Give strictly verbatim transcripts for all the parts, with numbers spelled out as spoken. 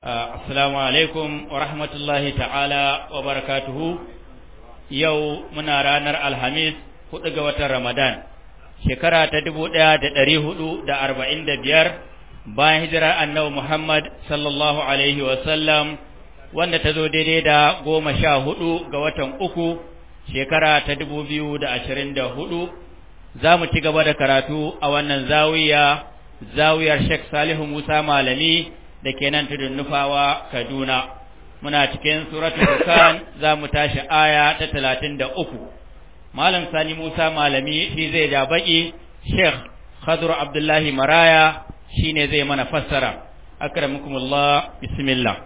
Assalamu alaikum wa rahmatullahi ta'ala wa barakatuhu. Yau muna ranar Alhamis hudu ga watan Ramadan, shekara ta dubu ɗaya da ɗari hudu da arba'in da biyar bayan hijirar annabi Muhammad sallallahu alaihi wa sallam, wanda ta zo daidai da goma sha hudu ga watan uku shekara ta dubu biyu da ashirin da hudu. Za mu ci gaba da karatu a wannan zawiya, zawiyar Sheikh Salihu Musa Malami da ke nan tudun Nufawa, Kaduna. Muna cikin suratul Dukan, za mu tashi aya ta talatin da uku. Malam Sani Musa Malami shi zai da baki, Sheikh Khadru Abdullahi Maraya shi ne zai mana fassara. Akramukumullah, bismillah.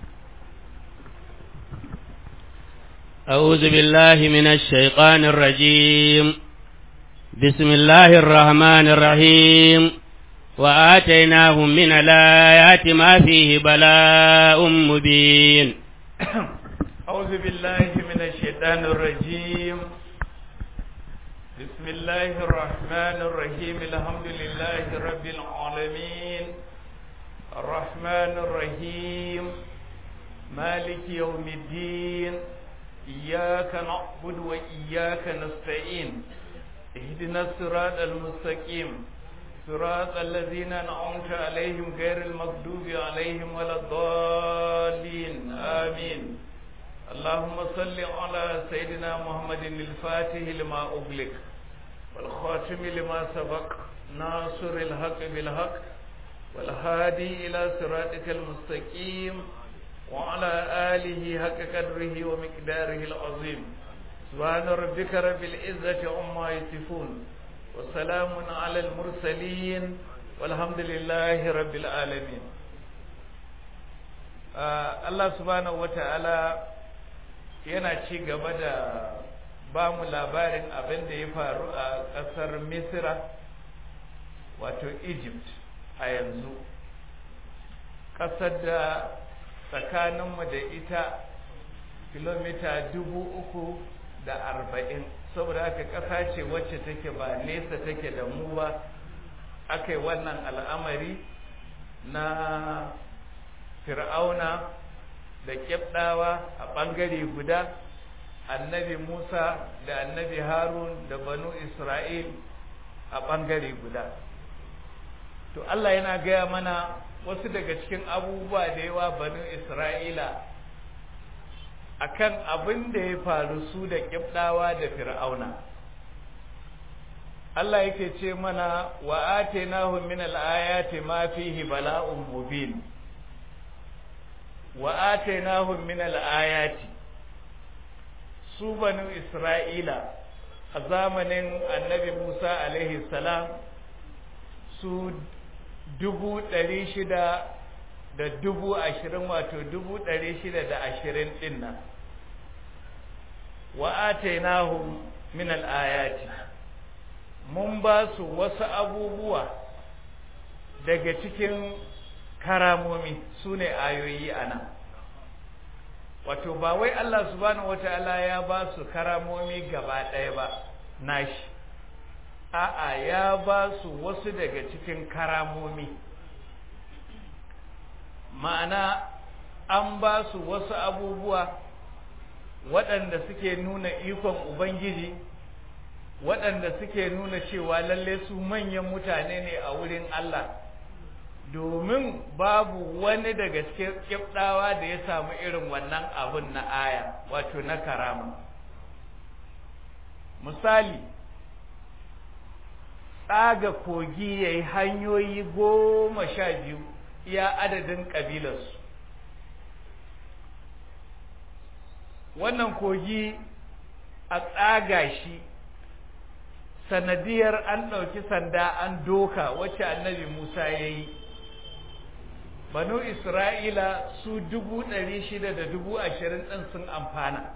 أعوذ بالله من الشيطان الرجيم. بسم الله الرحمن الرحيم. وآتيناهم من الآيات ما فيه بلاء مبين. أعوذ بالله من الشيطان الرجيم. بسم الله الرحمن الرحيم. الحمد لله رب العالمين الرحمن الرحيم مالك يوم الدين. إياك نعبد وإياك نستعين. اهدنا الصراط المستقيم صراط الذين أنعمت عليهم غير المغضوب عليهم ولا الضالين آمين. اللهم صل على سيدنا محمد الفاتح لما أغلق والخاتم لما سبق ناصر الحق بالحق والهادي إلى صراطك المستقيم وعلى آله حق قدره ومقداره العظيم. سبحان ربك رب العزة عما يصفون وسلام على المرسلين والحمد لله رب العالمين. Allah subhanahu wata'ala yana ci gaba da ba mu labarin abin da ya faru a ƙasar Misra, wato Egypt a yanzu, ƙasar da tsakaninmu da ita kilomita dubu uku da arba'in, saboda haka ƙasa ce wacce take ba nesa take da mu ba. Aka yi wannan al'amari na fir'auna da ƙibɗawa a ɓangare guda, annabi Musa da annabi Harun da banu Isra'il a ɓangare guda. To Allah yana gaya mana wasu daga cikin abubuwa da yawa banu Isra'ila akan abin da ya faru su da ƙibɗawa da fir'auna. Allah yake ce mana wa atainahum min al-ayati ma fihi bala'un mubin. Wa atainahum min al-ayati, su banu Isra'ila a zamanin annabi Musa alaihi salam su dubu ɗari shida da dubu ashirin, wato dubu ɗari shida da ashirin ɗin nan. Wa atainahum min al-ayati, mun ba su wasu abubuwa daga cikin karamomi, su ne ayoyi ana. Wato ba wai Allah subhanahu wata'ala ya ba su karamomi gaba ɗaya ba nashi, a'a ya ba su wasu daga cikin karamomi. Ma'ana an ba su wasu abubuwa waɗanda suke nuna ikon Ubangiji, waɗanda suke nuna cewa lalle su manyan mutane ne a wurin Allah, domin babu wani daga cikin ƙibɗawa da ya samu irin wannan abun na aya, wato na karama. Misali, tsaga kogi ya yi hanyoyi goma sha biyu iya adadin ƙabilarsu. Wannan kogi a tsaga shi sanadiyar an ɗauki sanda an doka, wacce annabi Musa ya yi. Banu Isra'ila su dubu ɗari shida da dubu ashirin ɗin sun amfana,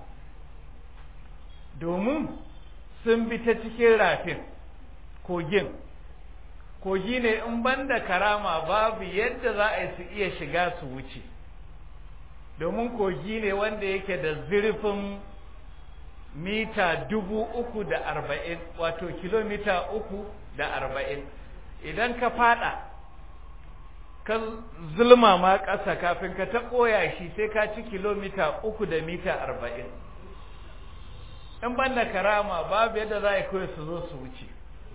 domin sun bi ta cikin rafin kogin. Kogi ne in banda karama babu yadda za a yi su iya shiga su wuce, domin kogi ne wanda yake da zurfin mita dubu uku da arba'in, wato kilomita uku da arba'in. Idan ka fada ka zulma ma ƙasa kafin ka ta ɓoya shi sai ka ci kilomita uku da mita arba'in. In banda karama babu yadda za a kawai su zo su wuce.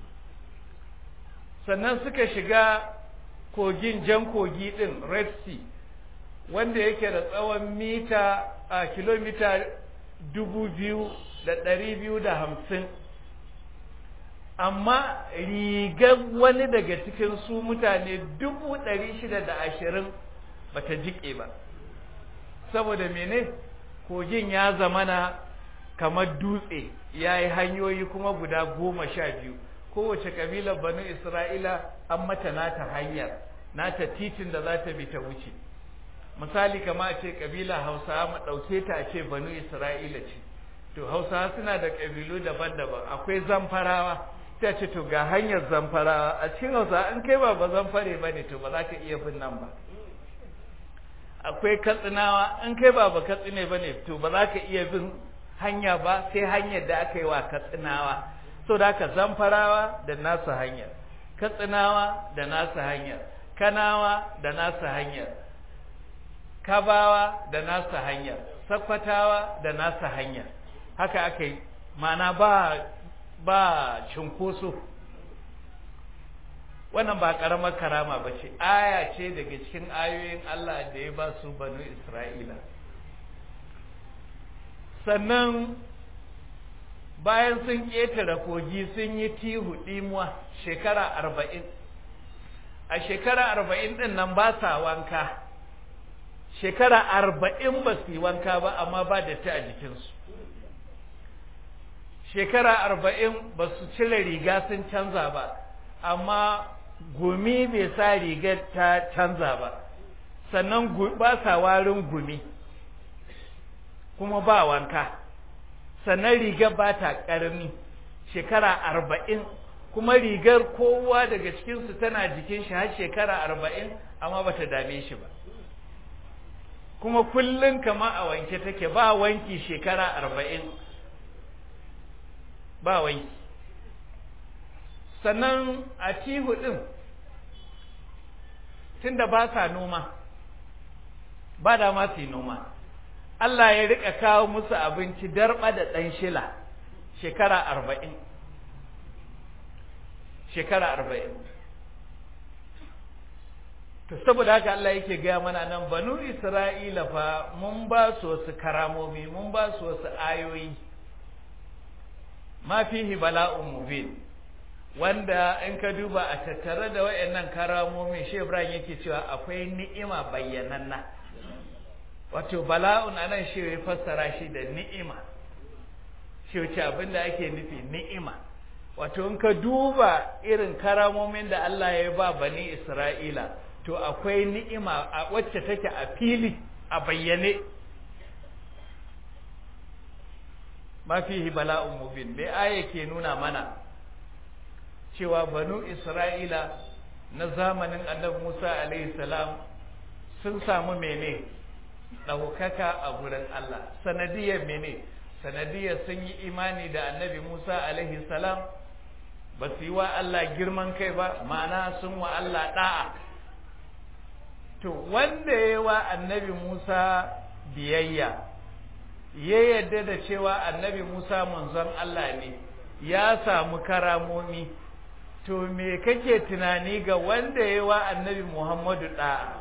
Sannan suka shiga kogin jan kogi ɗin Red Sea wanda yake da tsawon mita a kilomita dubu biyu da ɗari biyu da hamsin. Amma rigar wani daga cikin su mutane dubu ɗari shida da ashirin ba ta jiƙe ba. Saboda mene? Kogin ya zamana kamar dutse, ya yi hanyoyi kuma guda goma sha biyu. Kowace kabilar Banu Isra'ila an mata nata hanyar, nata titin da za ta bi ta wuce. Misali kama a ce kabila Hausawa mu ɗauke ta a ce Banu Isra'ila ce. To Hausawa suna da kabilu daban-daban, akwai Zamfarawa, ta ce to ga hanyar Zamfarawa, a cikin Hausawa in kai ba ba Zamfare ba ne to ba za ka iya bin nan ba. Akwai Katsinawa, in kai ba ba Katsine ba ne to ba za ka iya bin hanya ba sai hanyar da aka yi wa Katsinawa. So da haka Zamfarawa da nasu hanyar, Katsinawa da nasu hanyar, Kanawa da nasu hanyar, Kabawa da nasu hanyar, Sakkwatawa da nasu hanyar. Haka aka yi, ma'ana ba ba cinkoso. Wannan ba ƙaramar karama ba ce, aya ce daga cikin ayoyin Allah da ya ba su Banu Isra'ila. Sannan bayan sun ƙetare kogi sun yi tihu ɗimuwa shekara arba'in. A shekara arba'in ɗin nan ba sa wanka. Shekara arba'in ba su yi wanka ba amma ba da ta a jikinsu. Shekara arba'in ba su cire riga sun canza ba, amma gumi bai sa rigar ta canza ba. Sannan ba sa warin gumi, kuma ba wanka. Sannan rigar ba ta ƙarni, shekara arba'in, kuma rigar kowa daga cikinsu tana jikin shi har shekara arba'in, amma ba ta dame shi ba. Kuma kullum kama a wanke take, ba wanki shekara arba'in, ba wanki. Sannan a tihu ɗin, tunda ba sa noma, ba da ma su yi noma, Allah ya rika kawo musu abinci darba da ɗan shila shekara arba'in. Shekara arba'in. To saboda haka Allah yake gaya mana nan Banu Isra'ila fa mun ba su wasu karamomi, mun ba su wasu ayoyi. Ma fihi bala'un mubin. Wanda in ka duba a tattare da wayannan karamomi, Shehu Ibrahim yake cewa akwai ni'ima bayyananna. Wato bala'un anan shi ya fassara shi da ni'ima. Shi wace abinda ake nufi ni'ima. Wato in ka duba irin karamomin da Allah ya ba Bani Isra'ila, to akwai ni'ima a wacce take a fili a bayyane. Ma fihi bala'un mubin. Me aya ke nuna mana cewa Banu Isra'ila na zamanin Annabi Musa alaihi salam sun samu mene? Ɗaukaka a gurin Allah. Sanadiyar mene? Sanadiyar sun yi imani da Annabi Musa alaihi salam, ba su yi wa Allah girman kai ba, ma'ana sun wa Allah ɗa'a. To wanda ya yi wa Annabi Musa biyayya, ya yarda da cewa Annabi Musa manzon Allah ne, ya samu karamomi, to me kake tunani ga wanda ya yi wa Annabi Muhammadu ɗa'a?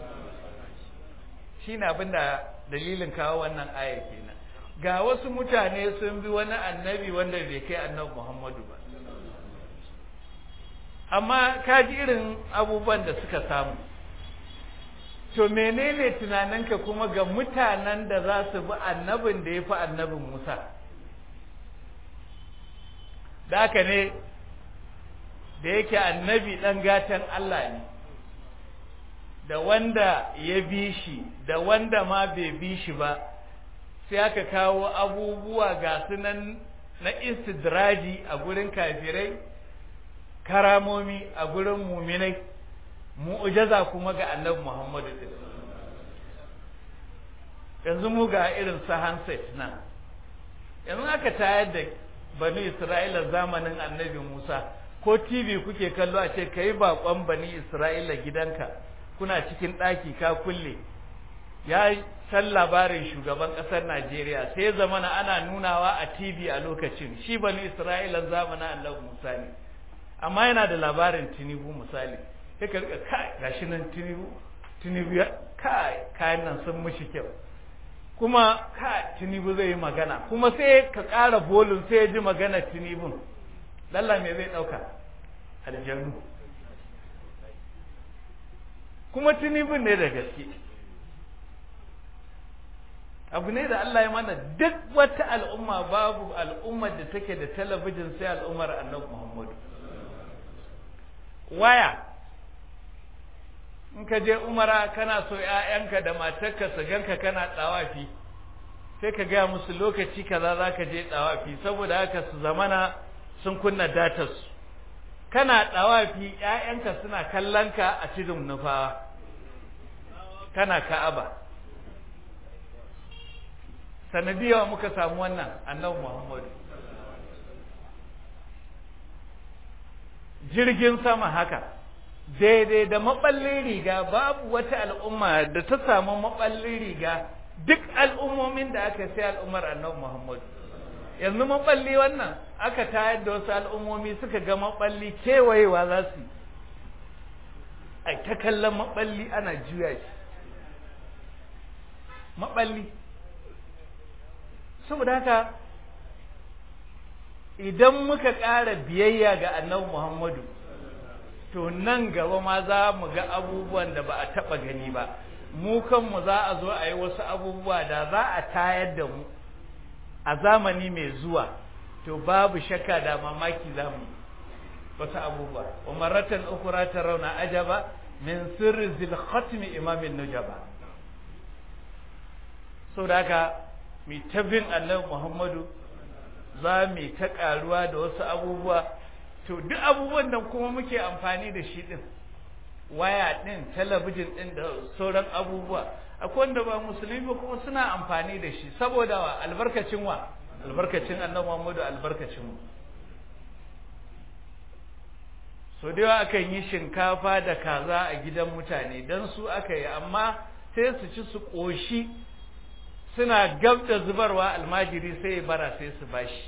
Shi ne abin da dalilin kawo wannan aya kenan. Ga wasu mutane sun bi wani annabi wanda bai kai Annabi Muhammadu ba, amma ka ji irin abubuwan da suka samu. To menene tunaninka kuma ga mutanen da za su bi annabin da ya fi annabin Musa? Da haka ne da yake annabi ɗan gatan Allah ne, da wanda ya bi shi da wanda ma bai bi shi ba, sai aka kawo abubuwa ga sunan na istidraji a gurin kafirai, karamomi a gurin muminai, mu'ujaza kuma ga Annabi Muhammadu. Yanzu mu ga irin su handset nan, yanzu aka tayar da Bani Isra'ila zamanin Annabi Musa, ko T V kuke kallo a ce kai bakon Bani Isra'ila gidanka, kuna cikin ɗaki ka kulle, ya san labarin shugaban ƙasar Najeriya sai zamana ana nunawa a T V a lokacin, shi bani Isra'ilan zamanin Annabi Musa ne, amma yana da labarin Tinubu misali, sai ka rika kai gashi nan Tinubu Tinubu ya kai kayan nan sun mushi kyau, kuma kai Tinubu zai yi magana, kuma sai ka ƙara bolin sai ya ji magana Tinubun, lalla me zai ɗauka aljannu, kuma Tinubun ne da gaske. Abu ne da Allah ya mana, duk wata al'umma babu al'ummar da take da talabijin sai al'ummar Annabi Muhammadu. Waya, in ka je umara kana so ‘ya'yanka da matarka su ganka kana tsawafi, sai ka gaya musu lokaci kaza za ka je tsawafi, saboda haka su zamana sun kunna datarsu. Kana tsawafi ‘ya'yanka suna kallon ka a tudun nufawa, kana Ka'aba. Sanadiyawa muka samu wannan Annabi Muhammadu. Jirgin sama haka, daidai da maɓallin riga, babu wata al'umma da ta samu maɓallin riga, duk al'ummomin da aka sai al'ummar Annabi Muhammadu. Yanzu maɓalli wannan aka tayar da wasu al'ummomi suka ga maɓalli kewayewa za su yi, ai ta kallon maɓalli ana juya shi. Maɓalli. Saboda haka idan muka ƙara biyayya ga Annabi Muhammadu, to nan gaba ma za mu ga abubuwan da ba a taɓa gani ba, mu kanmu za a zo a yi wasu abubuwa da za a tayar da mu a zamani mai zuwa, to babu shakka da mamaki za mu wasu abubuwa. wa maratan ukhra tarawna ajaba min sirri zil khatmi imamin nujaba. Saboda haka mai ta bin Annabi Muhammadu, za mu ta ƙaruwa da wasu abubuwa, to duk abubuwan nan kuma muke amfani da shi ɗin, waya ɗin, talabijin ɗin da sauran abubuwa, akwai wanda ba musulmi ba kuma suna amfani da shi, saboda wa albarkacin wa albarkacin Annabi Muhammadu, albarkacin mu. So da yawa akan yi shinkafa da kaza a gidan mutane don su aka yi, amma sai su ci su ƙoshi, suna gab da zubarwa almajiri sai ya bara sai su bashi.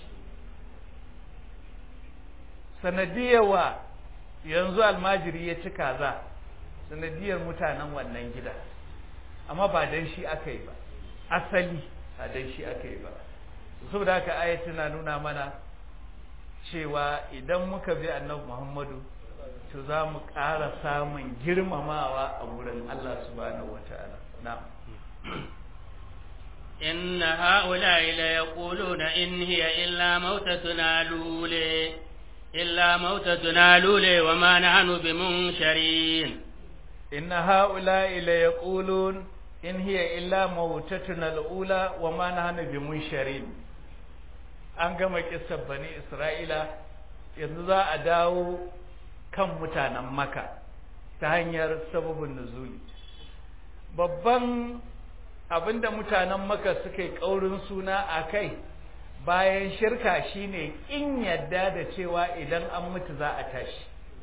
Sanadiyar wa yanzu almajiri ya ci kaza, sanadiyar mutanen wannan gida, amma ba dan shi aka yi ba, asali ba dan shi aka yi ba. Saboda haka ayat tana nuna mana cewa idan muka bi Annabi Muhammadu, to za mu ƙara samun girmamawa a wurin Allah subhanahu wataala. Na'am. إن هؤلاء ليقولون إن هي إلا موتتنا الأولى إلا موتتنا الأولى وما نحن بمنشرين. إن هؤلاء ليقولون إن هي إلا موتتنا الأولى وما نحن بمنشرين. an gama kissar bani Isra'ila, yanzu za a dawo kan mutanen Makka ta hanyar sababin nuzuli. Babban abinda mutanen Makka suka yi ƙaurin suna a kai bayan shirka shine in yadda da cewa idan an mutu za a tashi.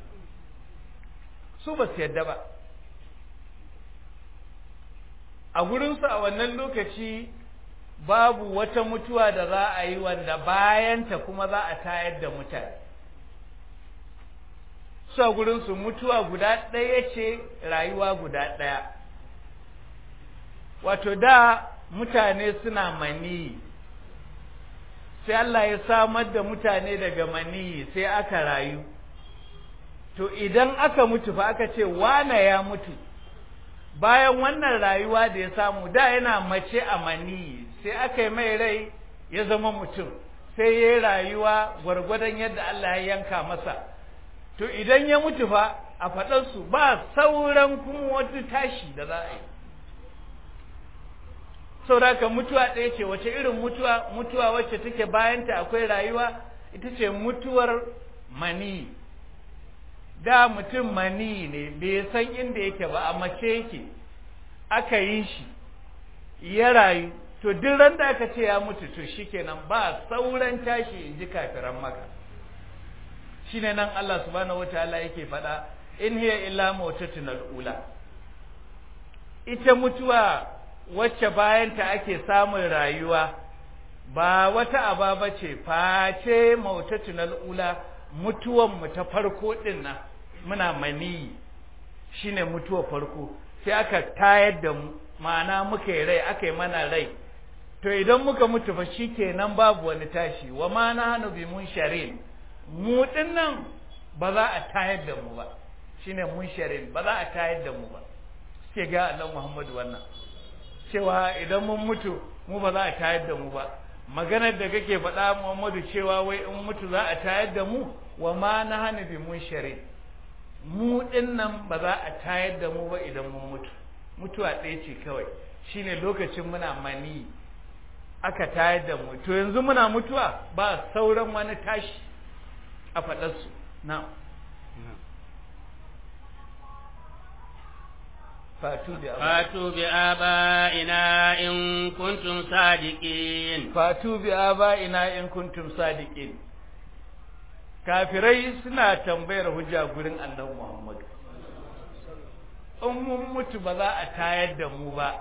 Su ba su yadda ba. A gurinsu a wannan lokaci babu wata mutuwa da za a yi wanda bayanta kuma za a tayar da mutane. Su a gurinsu mutuwa guda ɗaya ce, rayuwa guda ɗaya. Wato da mutane suna maniyi, sai Allah ya samar da mutane daga maniyi sai aka rayu. To idan aka mutu fa aka ce wane ya mutu, bayan wannan rayuwa da ya samu da yana mace a maniyi, sai aka yi mai rai ya zama mutum, sai ya yi rayuwa gwargwadon yadda Allah ya yanka masa. To idan ya mutu fa a faɗarsu ba sauran kuma wata tashi da za a yi. Sauraka mutuwa ɗaya ce, wace irin mutuwa? Mutuwa wacce take bayanta akwai rayuwa, ita ce mutuwar mani. Da mutum mani ne, bai san inda yake ba, a mace yake, aka yi shi, ya rayu, to duk ran da aka ce ya mutu, to shikenan ba sauran tashi in ji kafiran Makka. Shine nan Allah subhanahu wataala yake faɗa, in hiya illa mautatun al'ula. ita mutuwa wacce bayanta ake samun rayuwa ba wata aba bace face mautatunal ula mutuwan mu ta farko din nan muna mani shine mutuwa farko sai aka tayar da mu ma'ana muka yi rai aka yi mana rai to idan muka mutu fa shikenan babu wani tashi wa ma nahnu bi munsharin mu dinnan ba za a tayar da mu ba shine munsharin ba za a tayar da mu ba sai ga Allah Muhammadu wannan cewa idan mun mutu mu ba za a tayar da mu ba maganar da kake faɗa Muhammadu cewa wai in mutu za a tayar da mu wa ma nahnu bi munsharin mu dinnan ba za a tayar da mu ba idan mun mutu mutuwa ɗaya ce kawai shine lokacin muna mani aka tayar da mu to yanzu muna mutuwa ba sauran wani tashi a faɗarsu na fatu bi aba'ina in kuntum sadiqin fatu bi aba'ina in kuntum sadiqin kafirai suna tambayar hujja gurin Annabi Muhammad in mun mutu ba za a tayar da mu ba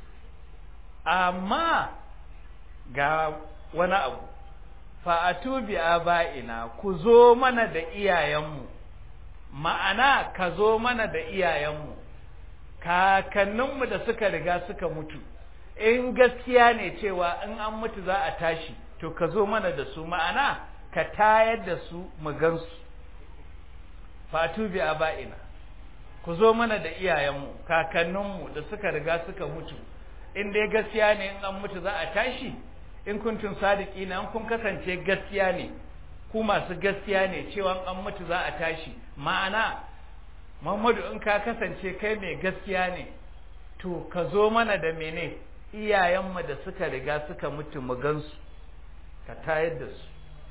amma ga wani abu fa'atu bi aba'ina ku zo mana da iyayenmu ma'ana ka zo mana da iyayenmu kakanninmu da suka riga suka mutu in gaskiya ne cewa in an mutu za a tashi to ka zo mana da su ma'ana ka tayar da su mu gansu fa'atu bi aba'ina ku zo mana da iyayenmu kakanninmu da suka riga suka mutu in dai gaskiya ne in an mutu za a tashi in kuntum sadiqina in kun kasance gaskiya ne ku masu gaskiya ne cewa an mutu za a tashi ma'ana Muhammadu in ka kasance kai mai gaskiya ne to ka zo mana da mene iyayenmu da suka riga suka mutu mu gansu ka tayar da su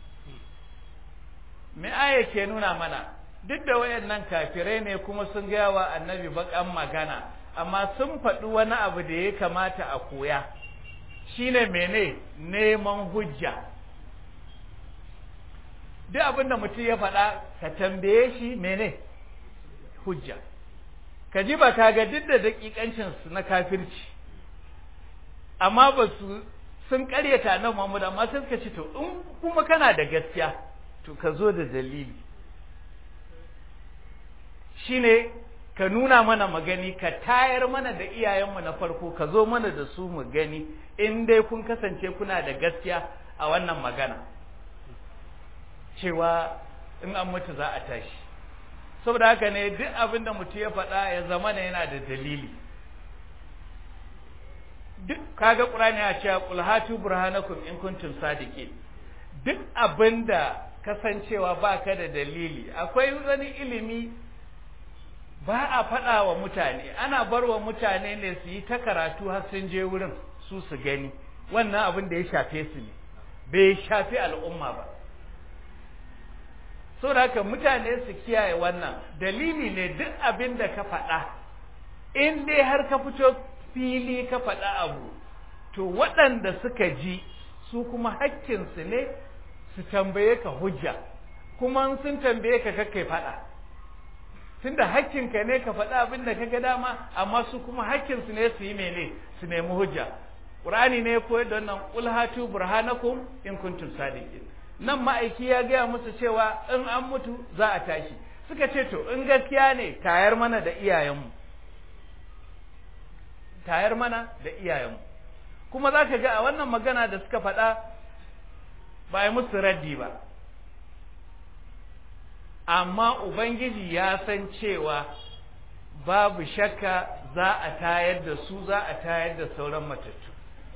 me aya ke nuna mana duk da wayannan kafirai ne kuma sun gaya wa annabi bakan magana amma sun faɗi wani abu da ya kamata a koya shine mene neman hujja duk abin da mutum ya faɗa ka tambaye shi mene hujja ka ji ba ka ga duk da dakikancin su na kafirci amma ba su sun ƙaryata nan Muhammad amma sai suka ce to in kuma kana da gaskiya to ka zo da dalili shine ka nuna mana magani ka tayar mana da iyayenmu na farko ka zo mana da su mu gani in dai kun kasance kuna da gaskiya a wannan magana cewa in an mutu za a tashi saboda haka ne duk abin da mutu ya faɗa ya zama ne yana da dalili duk kaga Qur'ani ya ce qul hatu burhanakum in kuntum sadiqin duk abinda kasancewa baka da dalili akwai wani ilimi ba a faɗa wa mutane ana bar wa mutane ne su yi ta karatu har sun je wurin su su gani wannan abin da ya shafe su ne bai shafi al'umma ba saboda haka mutane su kiyaye wannan dalili ne duk abin da ka faɗa in dai har ka fito fili ka faɗa abu to waɗanda suka ji su kuma hakkinsu ne su tambaye ka hujja kuma sun tambaye ka kakkai faɗa tunda hakkinka ne ka faɗa abin da kaga dama amma su kuma hakkinsu ne su yi mene su nemi hujja Qur'ani ne koyar da wannan qul hatu burhanakum in kuntum sadiqin nan ma'aiki ya gaya musu cewa in an mutu za a tashi suka ce to in gaskiya ne tayar mana da iyayenmu tayar mana da iyayenmu kuma za ka ga a wannan magana da suka faɗa ba yi musu raddi ba amma Ubangiji ya san cewa babu shakka za a tayar da su za a tayar da sauran matattu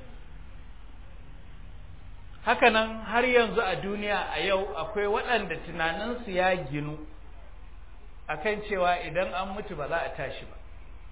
hakanan har yanzu a duniya a yau akwai waɗanda tunaninsu ya ginu akan cewa idan an mutu ba za a tashi ba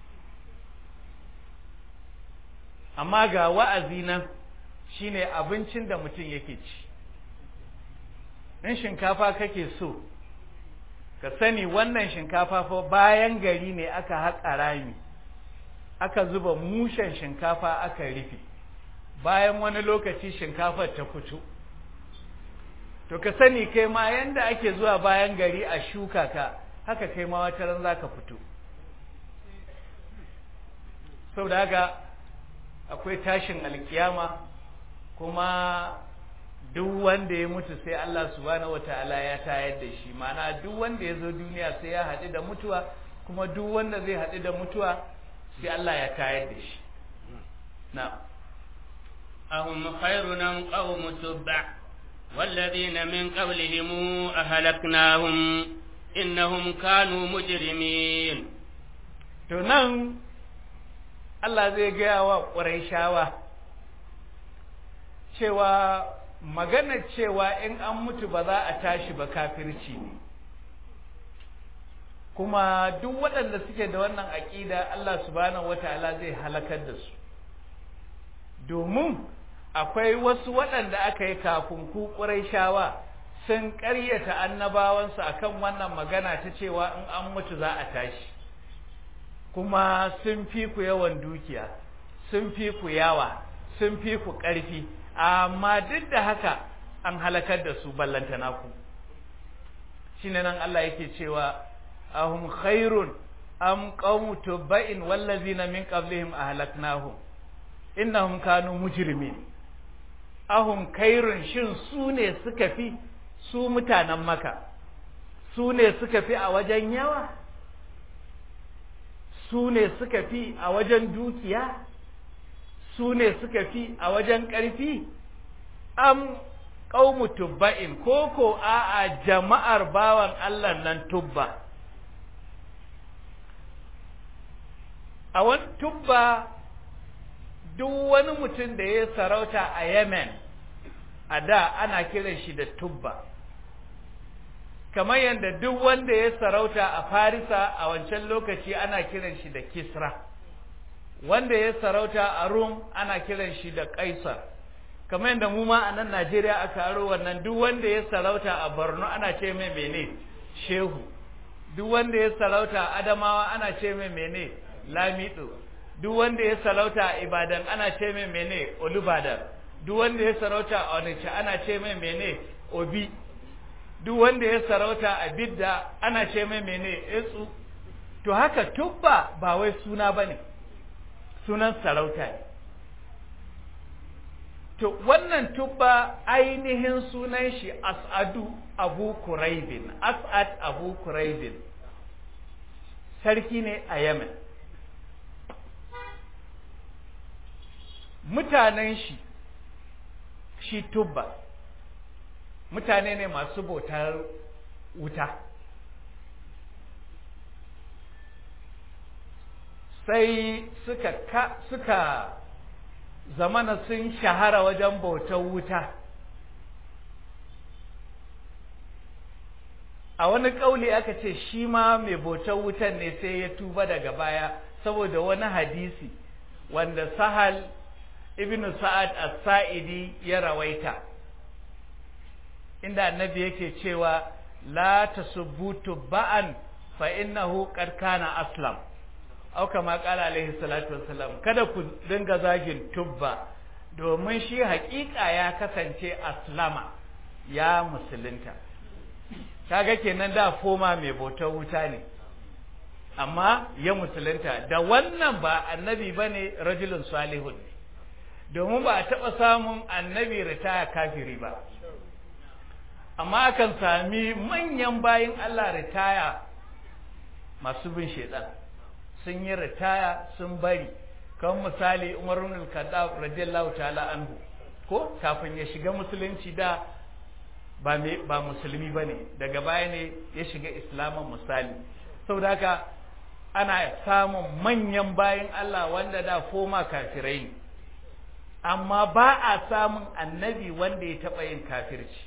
amma ga wa'azi nan shine abincin da mutum yake ci in shinkafa kake so ka sani wannan shinkafa fa bayan gari ne aka haƙa rami aka zuba mushen shinkafa aka rufe bayan wani lokaci shinkafar ta fito to ka sani kai ma yanda ake zuwa bayan gari a shuka ka haka kai ma wata ran zaka fito saboda haka akwai tashin alkiyama, kuma duk wanda ya mutu sai Allah subhanahu wataala ya tayar da shi. Ma'ana duk wanda ya zo duniya sai ya haɗu da mutuwa, kuma duk wanda zai haɗu da mutuwa sai Allah ya tayar da shi. na'am ahum khairun am qawmu tubba walladhina min qablihim ahlaknahum innahum kanu mujrimin. To nan Allah zai gaya wa Qurayshawa cewa magana cewa in an mutu ba za a tashi ba kafirci ne, kuma duk waɗanda suke da wannan aƙida Allah subhanahu wataala zai halakar da su, domin akwai wasu waɗanda aka yi kafin ku Qurayshawa sun ƙaryata annabawansu akan wannan magana ta cewa in an mutu za a tashi, kuma sun fi ku yawan dukiya, sun fi ku yawa, sun fi ku ƙarfi, amma duk da haka an halakar da su ballantana ku. Shine nan Allah yake cewa ahum khairun am qawmu tubba'in wallazina min qablihim ahlaknahum innahum kanu mujrimin. Ahum khairun, shin su ne suka fi su mutanen Makka, su ne suka fi a wajen yawa, su ne suka fi a wajen dukiya, su ne suka fi a wajen ƙarfi, am qaumu tubba'in, koko a'a jama'ar bawan Allah nan tubba. A wani tubba, duk wani mutum da ya sarauta a Yemen a da ana kiran shi da tubba, kamar yadda duk wanda ya sarauta a Farisa a wancan lokaci ana kiran shi da Kisra, wanda ya sarauta a Rum ana kiran shi da Kaisar, kamar yadda mu ma a nan Najeriya aka aro wannan, duk wanda ya sarauta a Borno ana ce mai mene Shehu, duk wanda ya sarauta a Adamawa ana ce mai mene Lamido, duk wanda ya sarauta a Ibadan ana ce mai mene Olubadan, duk wanda ya sarauta a Onitsha ana ce mai mene Obi, duk wanda ya sarauta a Bidda ana ce mai mene Etsu. To haka tubba ba wai suna bane, sunan sarauta ne. To wannan tubba ainihin sunan shi As'adu Abu Kuraibin, As'ad Abu Kuraibin, sarki ne a Yemen. Mutanen shi shi tubba mutane ne masu bautar wuta, sai suka ka, suka zamana sun shahara wajen bautar wuta. A wani ƙauli aka ce shi ma mai bautar wutan ne sai ya tuba daga baya saboda wani hadisi wanda Sahal ibn Sa'ad as-Sa'idi ya rawaita, inda annabi yake cewa la tasubbu tubba'an fa innahu qad kana aslam, au kama qala alaihi salatu wassalam, kada ku dinga zagin tubba domin shi haƙiƙa ya kasance aslama, ya musulunta. Kaga kenan da foma mai bautar wuta ne, amma ya musulunta. Da wannan ba annabi bane, rajulun salihun ne, domin ba a taɓa samun annabi ritaya kafiri ba, amma akan sami manyan bayin Allah ritaya masu bin shaitan, sun yi ritaya sun bari, kan misali Umar ibn al-Khattab radiyallahu ta'ala anhu, ko kafin ya shiga musulunci da ba me ba musulmi bane, daga baya ne ya shiga islamin misali. Saboda haka ana samun manyan bayin Allah wanda da foma kafirai ne, amma ba a samun annabi wanda ya taɓa yin kafirci.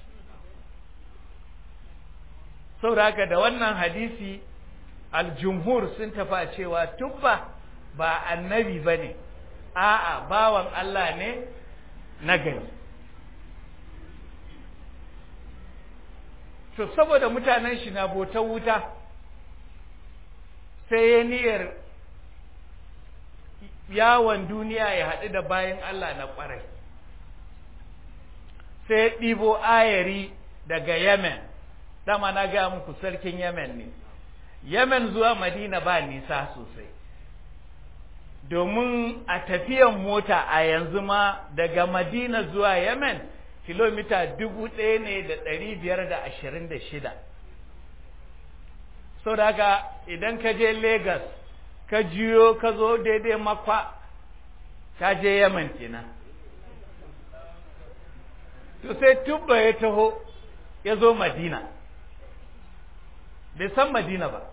Saboda haka da wannan hadisi aljumhur sun tafa cewa tubba ba annabi ba ne, a'a bawan Allah ne na gari. To saboda mutanen shi na bautar wuta, sai ya niyyar yawon duniya ya haɗu da bayan Allah na ƙwarai, sai ya ɗibo ayari daga Yemen. Dama na gaya muku sarkin Yemen ne. Yemen zuwa Madina ba nisa sosai, domin a tafiyan mota a yanzu ma daga Madina zuwa Yemen kilomita dubu ɗaya ne da ɗari biyar da ashirin da shida. Sau da haka idan ka je Lagos ka juyo ka zo daidai Makwa ka je Yemen kenan. To sai Tubba ya taho ya zo Madina, bai san Madina ba.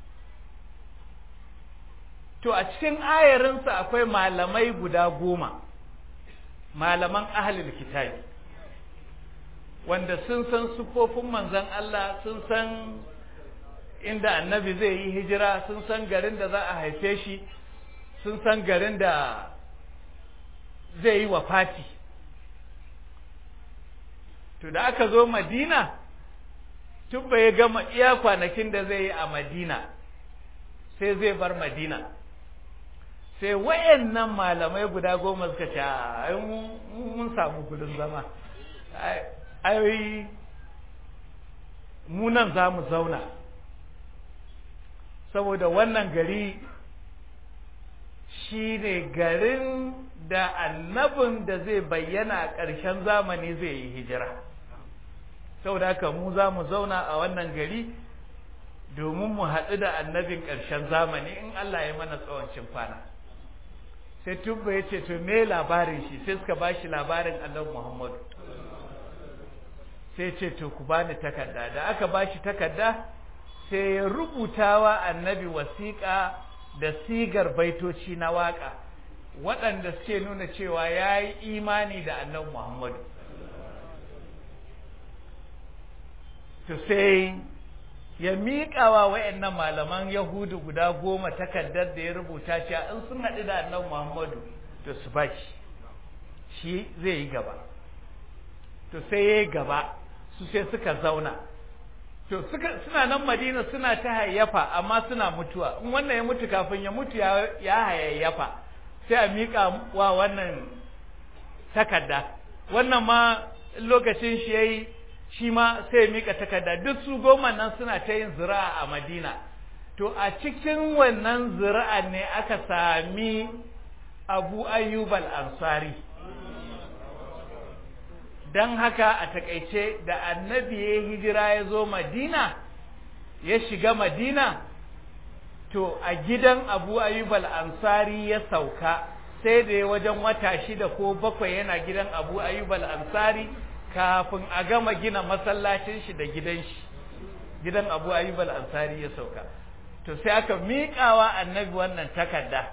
To a cikin ayarinsa akwai malamai guda goma, malaman ahlul kitabi, wanda sun san sufofin manzon Allah, sun san inda annabi zai yi hijira, sun san garin da za a haife shi, sun san garin da zai yi wafati. To da aka zo Madina, Tubba ya gama iya kwanakin da zai yi a Madina, sai zai bar Madina. Sai wayannan malamai guda goma suka ce ai mun samu gudun zama, ai mu nan za mu zauna, saboda wannan gari shi ne garin da annabin da zai bayyana a ƙarshen zamani zai yi hijira. Saboda haka mu za mu zauna a wannan gari domin mu haɗu da annabin ƙarshen zamani in Allah ya mana tsawancin kwana. Sai Tubba ya ce to me labarin shi, sai suka ba shi labarin annabi Muhammadu. Sai ce to ku bani takarda. Da aka ba shi takarda sai ya rubutawa annabi wasiƙa da sigar baitoci na waƙa waɗanda suke nuna cewa ya yi imani da annabi Muhammadu. To sai ya miƙawa wa'annan malaman Yahudu guda goma takardar da ya rubuta cewa in sun haɗu da annabi Muhammadu to su ba shi, shi zai yi gaba. To sai ya yi gaba, su sai suka zauna. To suka suna nan Madina suna ta hayyafa amma suna mutuwa. In wannan ya mutu kafin ya mutu ya, ya hayayyafa, sai a miƙa wa wannan takarda. Wannan ma lokacin shi yayi, shi ma sai ya miƙa takarda. Duk su goma nan suna ta yin zira'a a Madina. To a cikin wannan zira'a ne aka sami Abu Ayyub al-Ansari. Don haka a takaice da annabi ya hijira ya zo Madina, ya shiga Madina, to a gidan Abu Ayyub al-Ansari ya sauka, sai da ya wajen wata shida ko bakwai yana gidan Abu Ayyub al-Ansari kafin a gama gina masallacin shi da gidan shi. Gidan Abu Ayyub al-Ansari ya sauka. To sai aka miƙawa annabi wannan takarda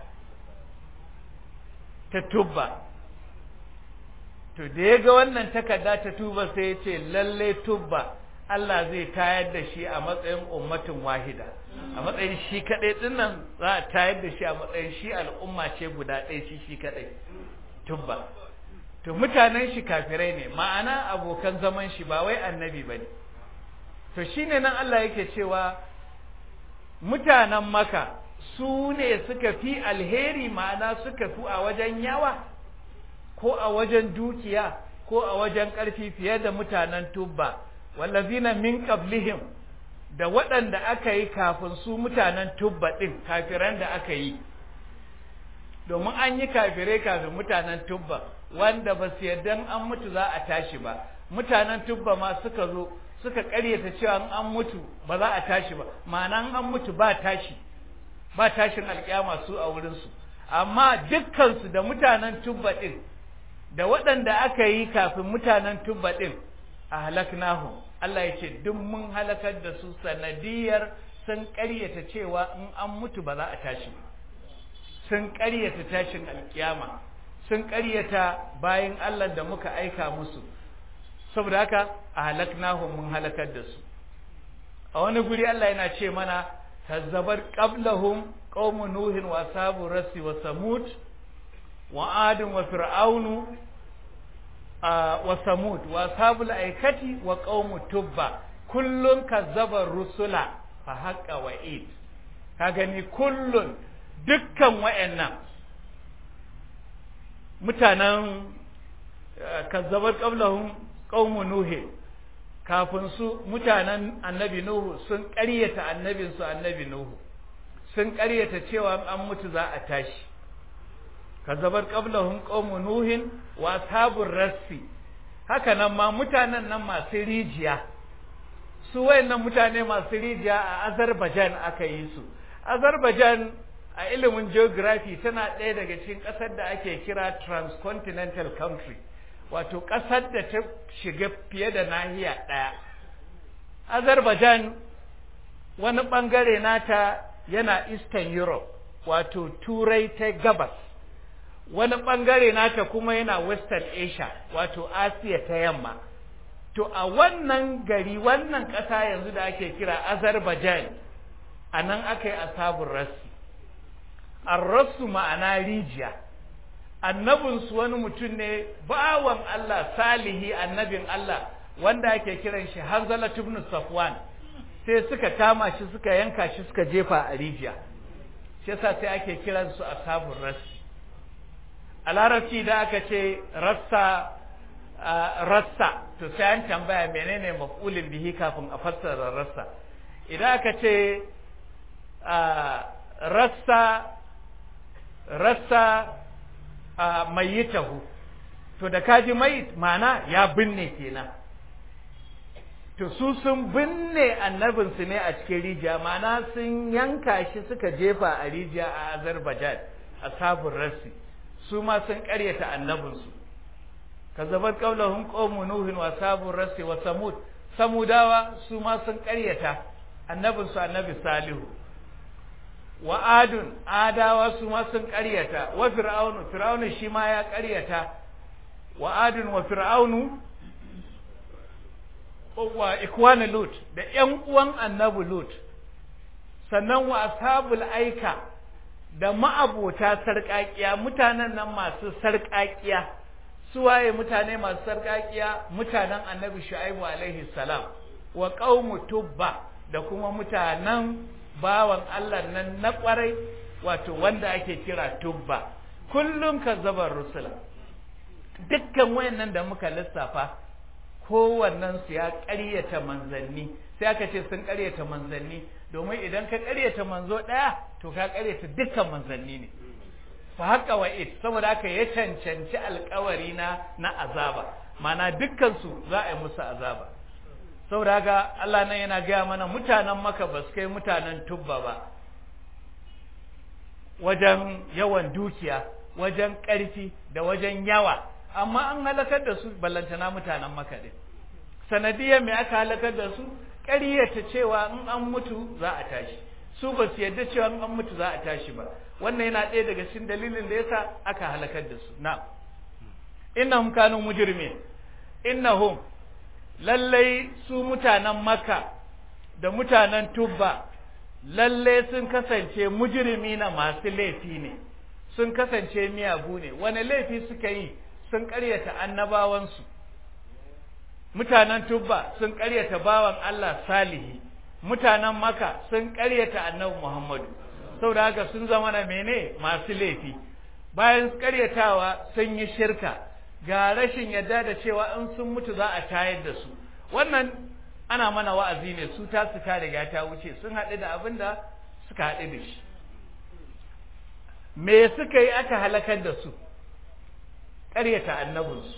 ta Tubba. To da ya ga wannan takarda ta Tubba sai ya ce lalle Tubba Allah zai tayar da shi a matsayin ummatin wahida, a matsayin shi kadai din nan za a tayar da shi a matsayin shi al'umma ce guda ɗaya shi shi kadai Tubba. To mutanen shi kafirai ne, ma'ana abokan zaman shi ba wai annabi bane. To shine nan Allah yake cewa mutanen Makka su ne suka fi alheri, ma'ana suka fi a wajen yawa ko a wajen dukiya ko a wajen ƙarfi fiye da mutanen Tubba. Wallazina min qablihim, da waɗanda aka yi kafin su mutanen Tubba ɗin, kafiran da aka yi, domin an yi kafirai kafin mutanen Tubba wanda ba su yarda an mutu za a tashi ba. Mutanen Tubba ma suka zo suka ƙaryata cewa an mutu ba za a tashi ba, ma'ana an mutu ba tashi, ba tashin alƙiyama su a wurinsu. Amma dukkansu da mutanen Tubba ɗin da waɗanda aka yi kafin mutanen Tubba ɗin a halaknahum, Allah ya ce duk mun halakar da su sanadiyar sun ƙaryata cewa in an mutu ba za a tashi ba, sun ƙaryata tashin alkiyama, sun ƙaryata bayan Allah da muka aika musu. Saboda haka a halaknahum mun halakar da su. A wani guri Allah yana ce mana kazzabar qablahum qaumu nuhin wa ashabu rasi wa samud wa adin wa fir'aunu wa samud wa ashabul aikati wa qaumu tubba kullun kazzaba rusula fa haqqa wa'id. Ka gani kullun, dukkan wayannan mutanen kazzabar qablahum qaumu nuhi, kafin su mutanen annabi nuhu sun ƙaryata annabinsu annabi nuhu, sun ƙaryata cewa an mutu za a tashi. kazzabat qablahum qaumu nuhin wa ashabur rassi. Haka nan ma mutanen nan masu rijiya, su wayannan mutane masu rijiya a Azerbaijan aka yi su. Azerbaijan a ilimin geography tana ɗaya daga cikin ƙasar da ake kira transcontinental country, wato ƙasar da ta shiga fiye da nahiya ɗaya. Azerbaijan wani ɓangare nata yana Eastern Europe, wato Turai ta gabas, wani ɓangare nata kuma yana Western Asia, wato Asiya ta yamma. To a wannan gari, wannan ƙasa yanzu da ake kira Azerbaijan, a nan aka yi ashabun rassi. Ar-rassu ma'ana rijiya. Annabinsu wani mutum ne bawan Allah salihi, annabin Allah, wanda ake kiran shi Hanzala ibn Safwan. Sai suka kama shi, suka yanka shi, suka jefa a rijiya. Shi yasa sai ake kiran su ashabun rassi. A larabci da aka ce rassa rassa, to sai an tambaya menene maf'ulin bihi kafin a fassara rassa. Idan aka ce rassa rassa mayyitahu, to da kaji mayit ma'ana ya binne kenan. To su sun binne annabinsu ne a cikin rijiya, ma'ana sun yanka shi suka jefa a rijiya a Azerbaijan, ashabul rassi. Su ma sun ƙaryata annabinsu. kazzabat qablahum qaumu nuhin wa ashabur rassi wa samud. Samudawa su ma sun ƙaryata annabinsu annabi Salihu. Wa adun, adawa su ma sun ƙaryata. Wa fir'aunu, fir'aunu shi ma ya ƙaryata. Wa adun wa fir'aunu wa ikwanu lut, da ƴan uwan annabi lut. Sannan wa ashabul aika, da ma'abota sarƙaƙiya, mutanen nan masu sarƙaƙiya. Suwaye mutane masu sarƙaƙiya? Mutanen annabi Shu'aibu alaihi salam. Wa qaumu tubba, da kuma mutanen bawan Allah nan na ƙwarai, wato wanda ake kira tubba. Kullum kazzabar rusula. Dukkan wayannan da muka lissafa, kowannen su ya ƙaryata manzanni. Sai aka ce sun ƙaryata manzanni, domin idan ka ƙaryata manzo ɗaya, to ka ƙaryata dukkan manzanni ne. Fa haka wa'id, saboda haka ya cancanci alƙawari na na azaba, mana dukkan su za a yi musu azaba. Saboda haka Allah nan yana gaya mana mutanen Makka ba su kai mutanen Tubba ba wajen yawan dukiya, wajen ƙarfi da wajen yawa, amma an halakar da su ballantana mutanen Makka din. Sanadiyar me aka halakar da su? Ƙaryata cewa in an mutu za a tashi. Su ba su yarda cewa in an mutu za a tashi ba. Wannan yana ɗaya daga cikin dalilin da yasa aka halakar da su. Na'am. Innahum kanu mujrimin. Innahum, lallai su mutanen Makka da mutanen Tubba, lallai sun kasance mujrimina, masu laifi ne. Sun kasance miyagu ne. Wani laifi suka yi? Sun ƙaryata annabawansu. Mutanen Tubba sun ƙaryata bawan Allah Salihi. Mutanen Makka sun ƙaryata annabi Muhammadu. Saboda haka sun zama na mene? Masu laifi. Bayan ƙaryatawa sun yi shirka, ga rashin yadda da cewa in sun mutu za a tayar da su. Wannan ana mana wa'azi ne, su ta su ta riga ta wuce, sun haɗu da abin da suka haɗu da shi. Me suka yi aka halakar da su? Ƙaryata annabinsu.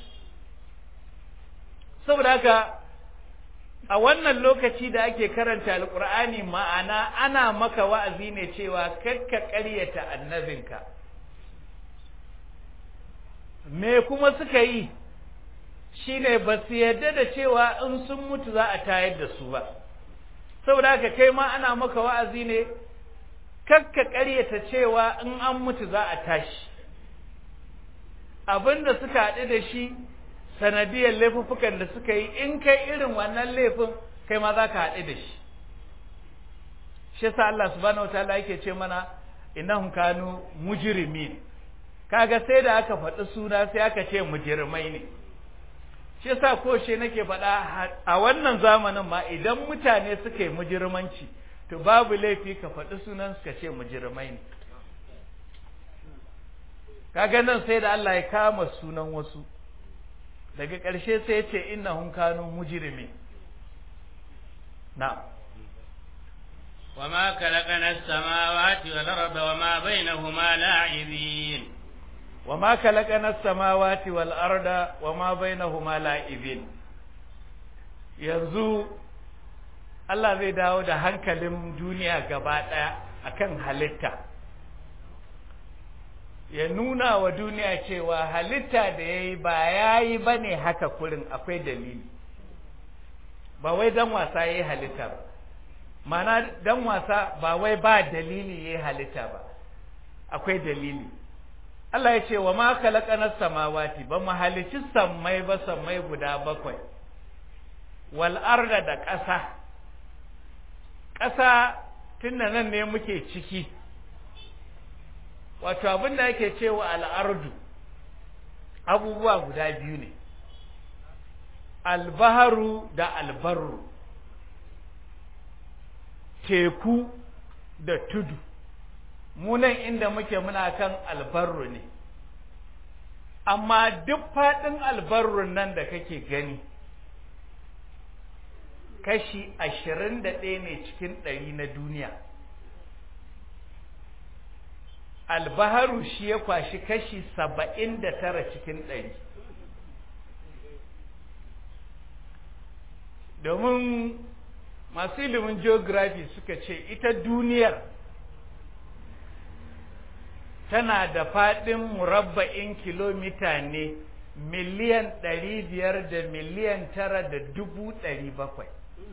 Saboda haka a wannan lokaci da ake karanta alƙur'ani, ma'ana ana maka wa'azi ne cewa kakka ƙaryata annabinka. Me kuma suka yi? Shine ba su yarda da cewa in sun mutu za a tayar da su ba. Saboda haka kai ma ana maka wa'azi ne kakka ƙaryata cewa in an mutu za a tashi. Abinda suka haɗu da shi sanadiyar laifuffukan da suka yi, in kai irin wannan laifin kai ma za ka haɗu da shi. Shi yasa Allah subhanahu wataala yake ce mana innahum kanu mujrimin. Kaga sai da aka faɗi suna sai aka ce mujrimai ne. Shi yasa ko she nake faɗa a wannan zamanin ma idan mutane suka yi mujrimanci, to babu laifi ka faɗi sunan suka ce mujrimai ne. Kaga nan sai da Allah ya kama sunan wasu, daga ƙarshe sai ya ce innahum kanu mujrimin. Na'am. وما خلقنا السماوات والأرض وما بينهما لاعبين wa ma khalaqana as-samawati wal arda wa ma bainahuma la'ibin. Yanzu Allah zai dawo da hankalin duniya gaba daya akan halitta, ya nuna wa duniya cewa halitta da yayi ba yayi bane haka kurin, akwai dalili. Ba wai dan wasa yayi halitta ba, mana dan wasa ba wai ba dalili yayi halitta ba, akwai dalili. Allah ya ce wa ma khalaqanas samawati, ba mu halicci sammai ba, sammai guda bakwai, wal arda da ƙasa. Ƙasa tunda nan ne muke ciki, wato abin da yake cewa al'ardu abubuwa guda biyu ne, albaharu da albarru, teku da tudu. Munan inda muke muna kan albarru ne, amma duk faɗin albarrun nan da kake gani kashi ashirin da ɗaya ne cikin ɗari na duniya. Albaharu shi ya kwashi kashi saba'in da tara cikin ɗari. Domin masu ilimin geography suka ce ita duniyar tana da faɗin murabba'in kilomita ne miliyan ɗari biyar da miliyan tara da dubu ɗari bakwai.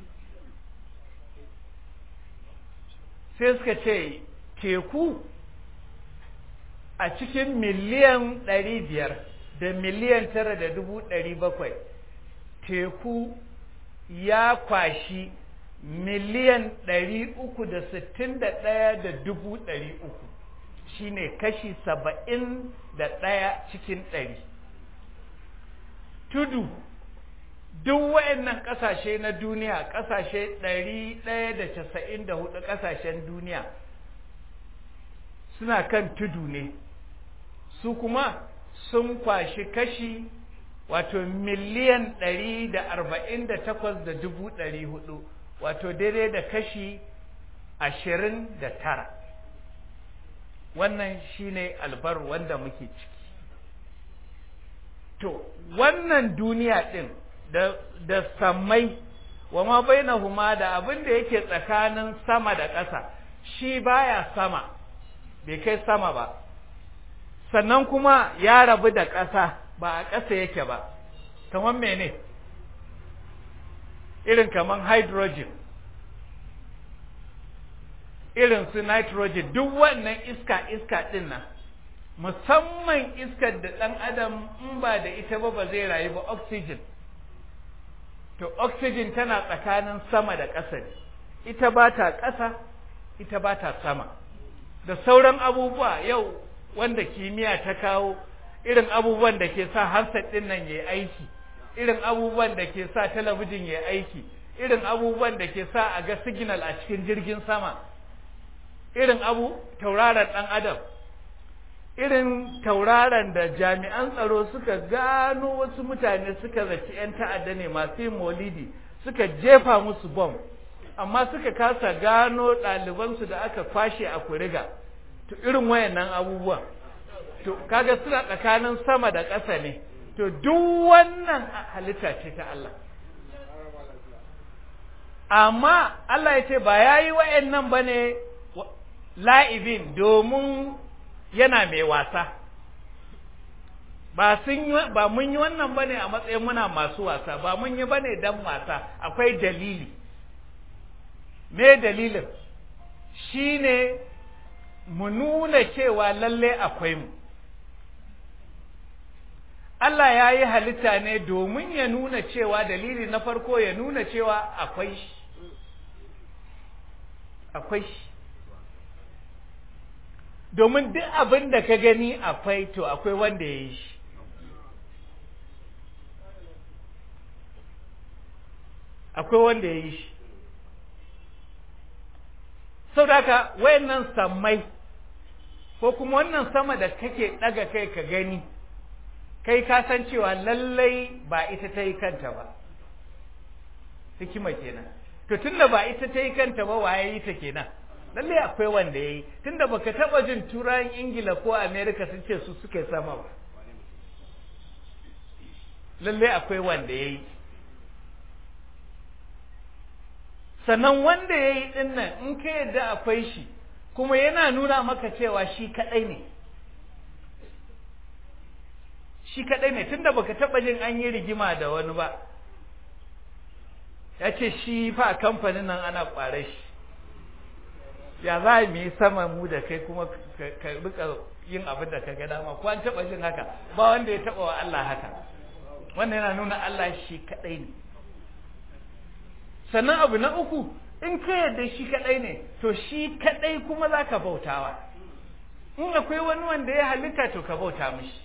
Sai suka ce teku a cikin miliyan ɗari biyar da miliyan tara da dubu ɗari bakwai, teku ya kwashi miliyan ɗari uku da sittin da ɗaya da dubu ɗari uku, shine kashi saba'in da ɗaya cikin ɗari. Tudu duk waɗannan ƙasashe na duniya, ƙasashe ɗari ɗaya da casa'in da hudu ƙasashen duniya suna kan tudu ne, su kuma sun kwashi kashi wato miliyan ɗari da arba'in da takwas da dubu ɗari hudu, wato daidai da kashi ashirin da tara. Wannan shine albar wanda muke ciki. To wannan duniya ɗin da, da sammai wa ma bainahuma da abin da yake tsakanin sama da ƙasa, shi baya sama, bai kai sama ba, sannan kuma ya rabu da ƙasa, ba a ƙasa yake ba. Kamar mene? Irin kamar hydrogen, irin su nitrogen, duk wannan iska iska ɗin nan, musamman iskar da ɗan adam in ba da ita ba ba zai rayu ba, oxygen. To oxygen tana tsakanin sama da ƙasa ne, ita ba ta ƙasa, ita ba ta sama. Da sauran abubuwa yau wanda kimiyya ta kawo, irin abubuwan da ke sa handset ɗin nan ya aiki, irin abubuwan da ke sa talabijin ya aiki, irin abubuwan da ke sa a ga signal a cikin jirgin sama, irin abu tauraron ɗan adam, irin tauraron da jami'an tsaro suka gano wasu mutane suka zaci 'yan ta'adda ne masu yin maulidi, suka jefa musu bom, amma suka kasa gano ɗalibansu da aka kwashe a Kuriga. To irin wayannan abubuwan, to kaga suna tsakanin sama da ƙasa ne, to duk wannan halitta ce ta Allah. Amma Allah ya ce ba ya yi wayannan ba ne la'ibin domin yana mai wasa, ba sun yi, ba mun yi wannan bane a matsayin muna masu wasa, ba mun yi bane dan wasa, akwai dalili. Me dalilin? Shine mu nuna cewa lalle akwai mu. Allah ya yi halitta ne domin ya nuna cewa, dalili na farko ya nuna cewa akwai shi, akwai shi. Domin duk abin da ka gani akwai, to akwai wanda ya yi shi. Akwai wanda ya yi shi. Sau da haka wayannan sammai, ko kuma wannan sama da kake ɗaga kai ka gani, kai ka san cewa lallai ba ita ta yi kanta ba. Hikima kenan. To tunda ba ita ta yi kanta ba, waye yi ta kenan? lalle akwai wanda yayi tunda baka taba jin turayen Ingila ko America sun ce su suke sama ba lalle akwai wanda yayi sannan wanda yayi din nan in ka yadda akwai shi kuma yana nuna maka cewa shi kadai ne shi kadai ne tunda baka taba jin an yi rigima da wani ba yace shi fa kamfanin nan ana kware shi ya za mu yi sama mu da kai kuma ka rika yin abin da ka ga dama ko an taba jin haka ba wanda ya taba wa Allah haka wannan yana nuna Allah shi kadai ne sannan abu na uku in ka yarda shi kadai ne to shi kadai kuma zaka bautawa in akwai wani wanda ya halitta to ka bauta mishi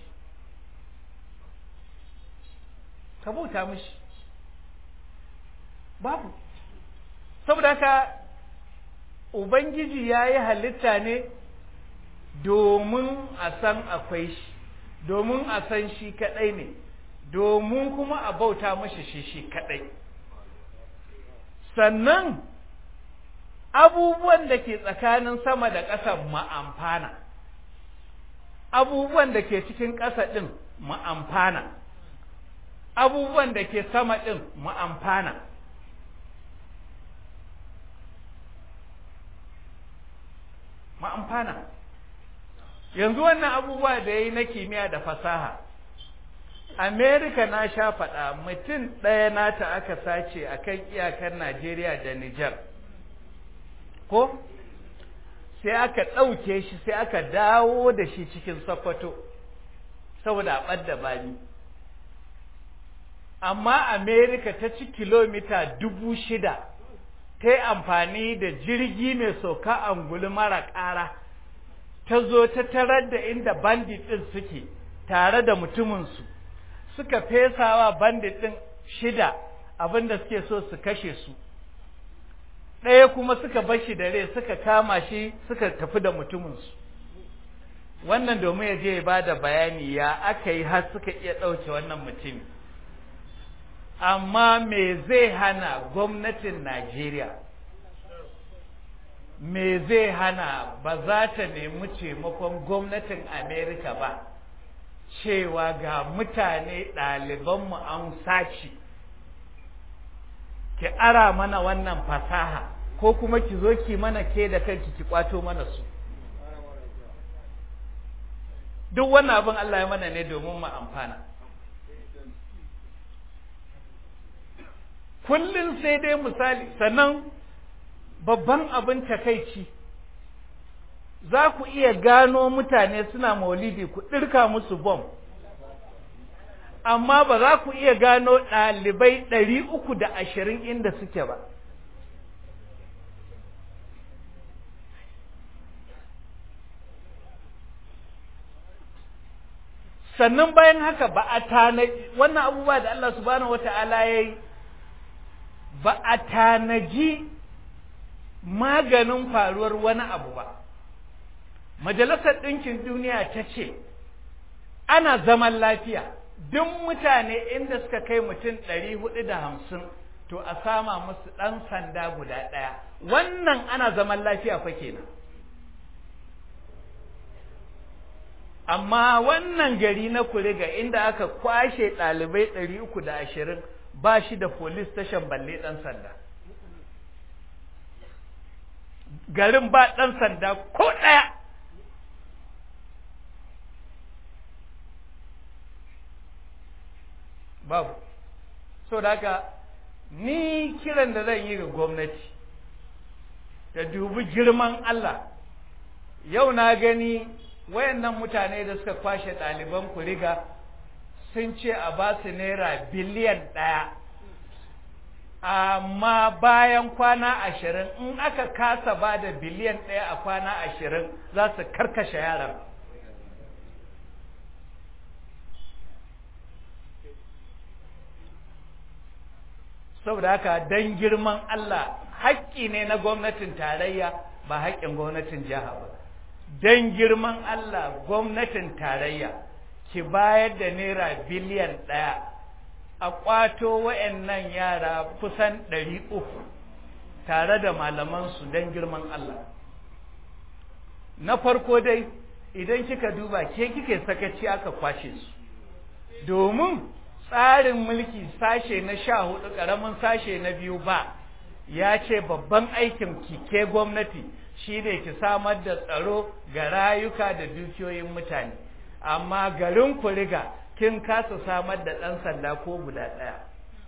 ka bauta mishi babu saboda haka ubangiji ya yi halitta ne domin a san akwai shi domin a san shi kadai ne domin kuma a bauta mashi shi shi kadai sannan abubuwan da ke tsakanin sama da ƙasa ma'amfana abubuwan da ke cikin ƙasa ɗin ma'amfana abubuwan da ke sama ɗin ma'amfana ma'amfana yanzu wannan abubuwa da ya yi na kimiyya da fasaha Amerika na sha faɗa mutum ɗaya nata aka sace a kan iyakar Najeriya da Nijar ko sai aka ɗauke shi sai aka dawo da shi cikin Sokoto saboda a ɓadda bani amma Amerika ta ci kilomita dubu shida ta yi amfani da jirgi mai sauka angulu mara ƙara ta zo ta tarar da inda bandit ɗin suke tare da mutuminsu suka fesawa bandit ɗin shida abinda suke so su kashe su ɗaya kuma suka bar shi da rai suka kama shi suka tafi da mutuminsu wannan domin ya je ya ba da bayani ya aka yi har suka iya ɗauke wannan mutumi amma me zai hana gwamnatin Najeriya me zai hana ba za ta nemi taimakon gwamnatin Amerika ba cewa ga mutane ɗalibanmu an sace ki ara mana wannan fasaha ko kuma ki zo ki mana ke da kanki ki kwato mana su duk wannan abin Allah ya mana ne domin mu amfana kullum sai dai misali sannan babban abin takaici za ku iya gano mutane suna maulidi ku ɗirka musu bom amma ba za ku iya gano ɗalibai ɗari uku da ashirin inda suke ba sannan bayan haka ba a tanaji wannan abubuwa da Allah subhanahu wata'ala ya yi ba a tanaji maganin faruwar wani abu ba Majalisar Ɗinkin Duniya ta ce ana zaman lafiya duk mutane inda suka kai mutum ɗari hudu da hamsin to a sama musu ɗan sanda guda ɗaya wannan ana zaman lafiya fa kenan amma wannan gari na Kuriga inda aka kwashe ɗalibai ɗari uku da ashirin ba shi da police station balle ɗan sanda garin ba ɗan sanda ko ɗaya babu so da haka ni kiran da zan yi ga gwamnati ta dubi girman Allah yau na gani wayannan mutane da suka kwashe ɗaliban Kuriga sun ce a ba su naira biliyan ɗaya amma bayan kwana ashirin in aka kasa ba da biliyan ɗaya a kwana ashirin za su karkashe yaran saboda haka don girman Allah haƙƙi ne na gwamnatin tarayya ba haƙƙin gwamnatin jiha ba don girman Allah gwamnatin tarayya ki bayar da naira biliyan ɗaya a ƙwato wa'annan yara kusan ɗari uku tare da malamansu don girman Allah na farko dai idan kika duba ke kike sakaci aka kwashe su domin tsarin mulki sashe na sha hudu karamin sashe na biyu ba ya ce babban aikin ki ke gwamnati shine ki samar da tsaro ga rayuka da dukiyoyin mutane amma garin ku riga kin kasa samar da ɗan sanda ko guda ɗaya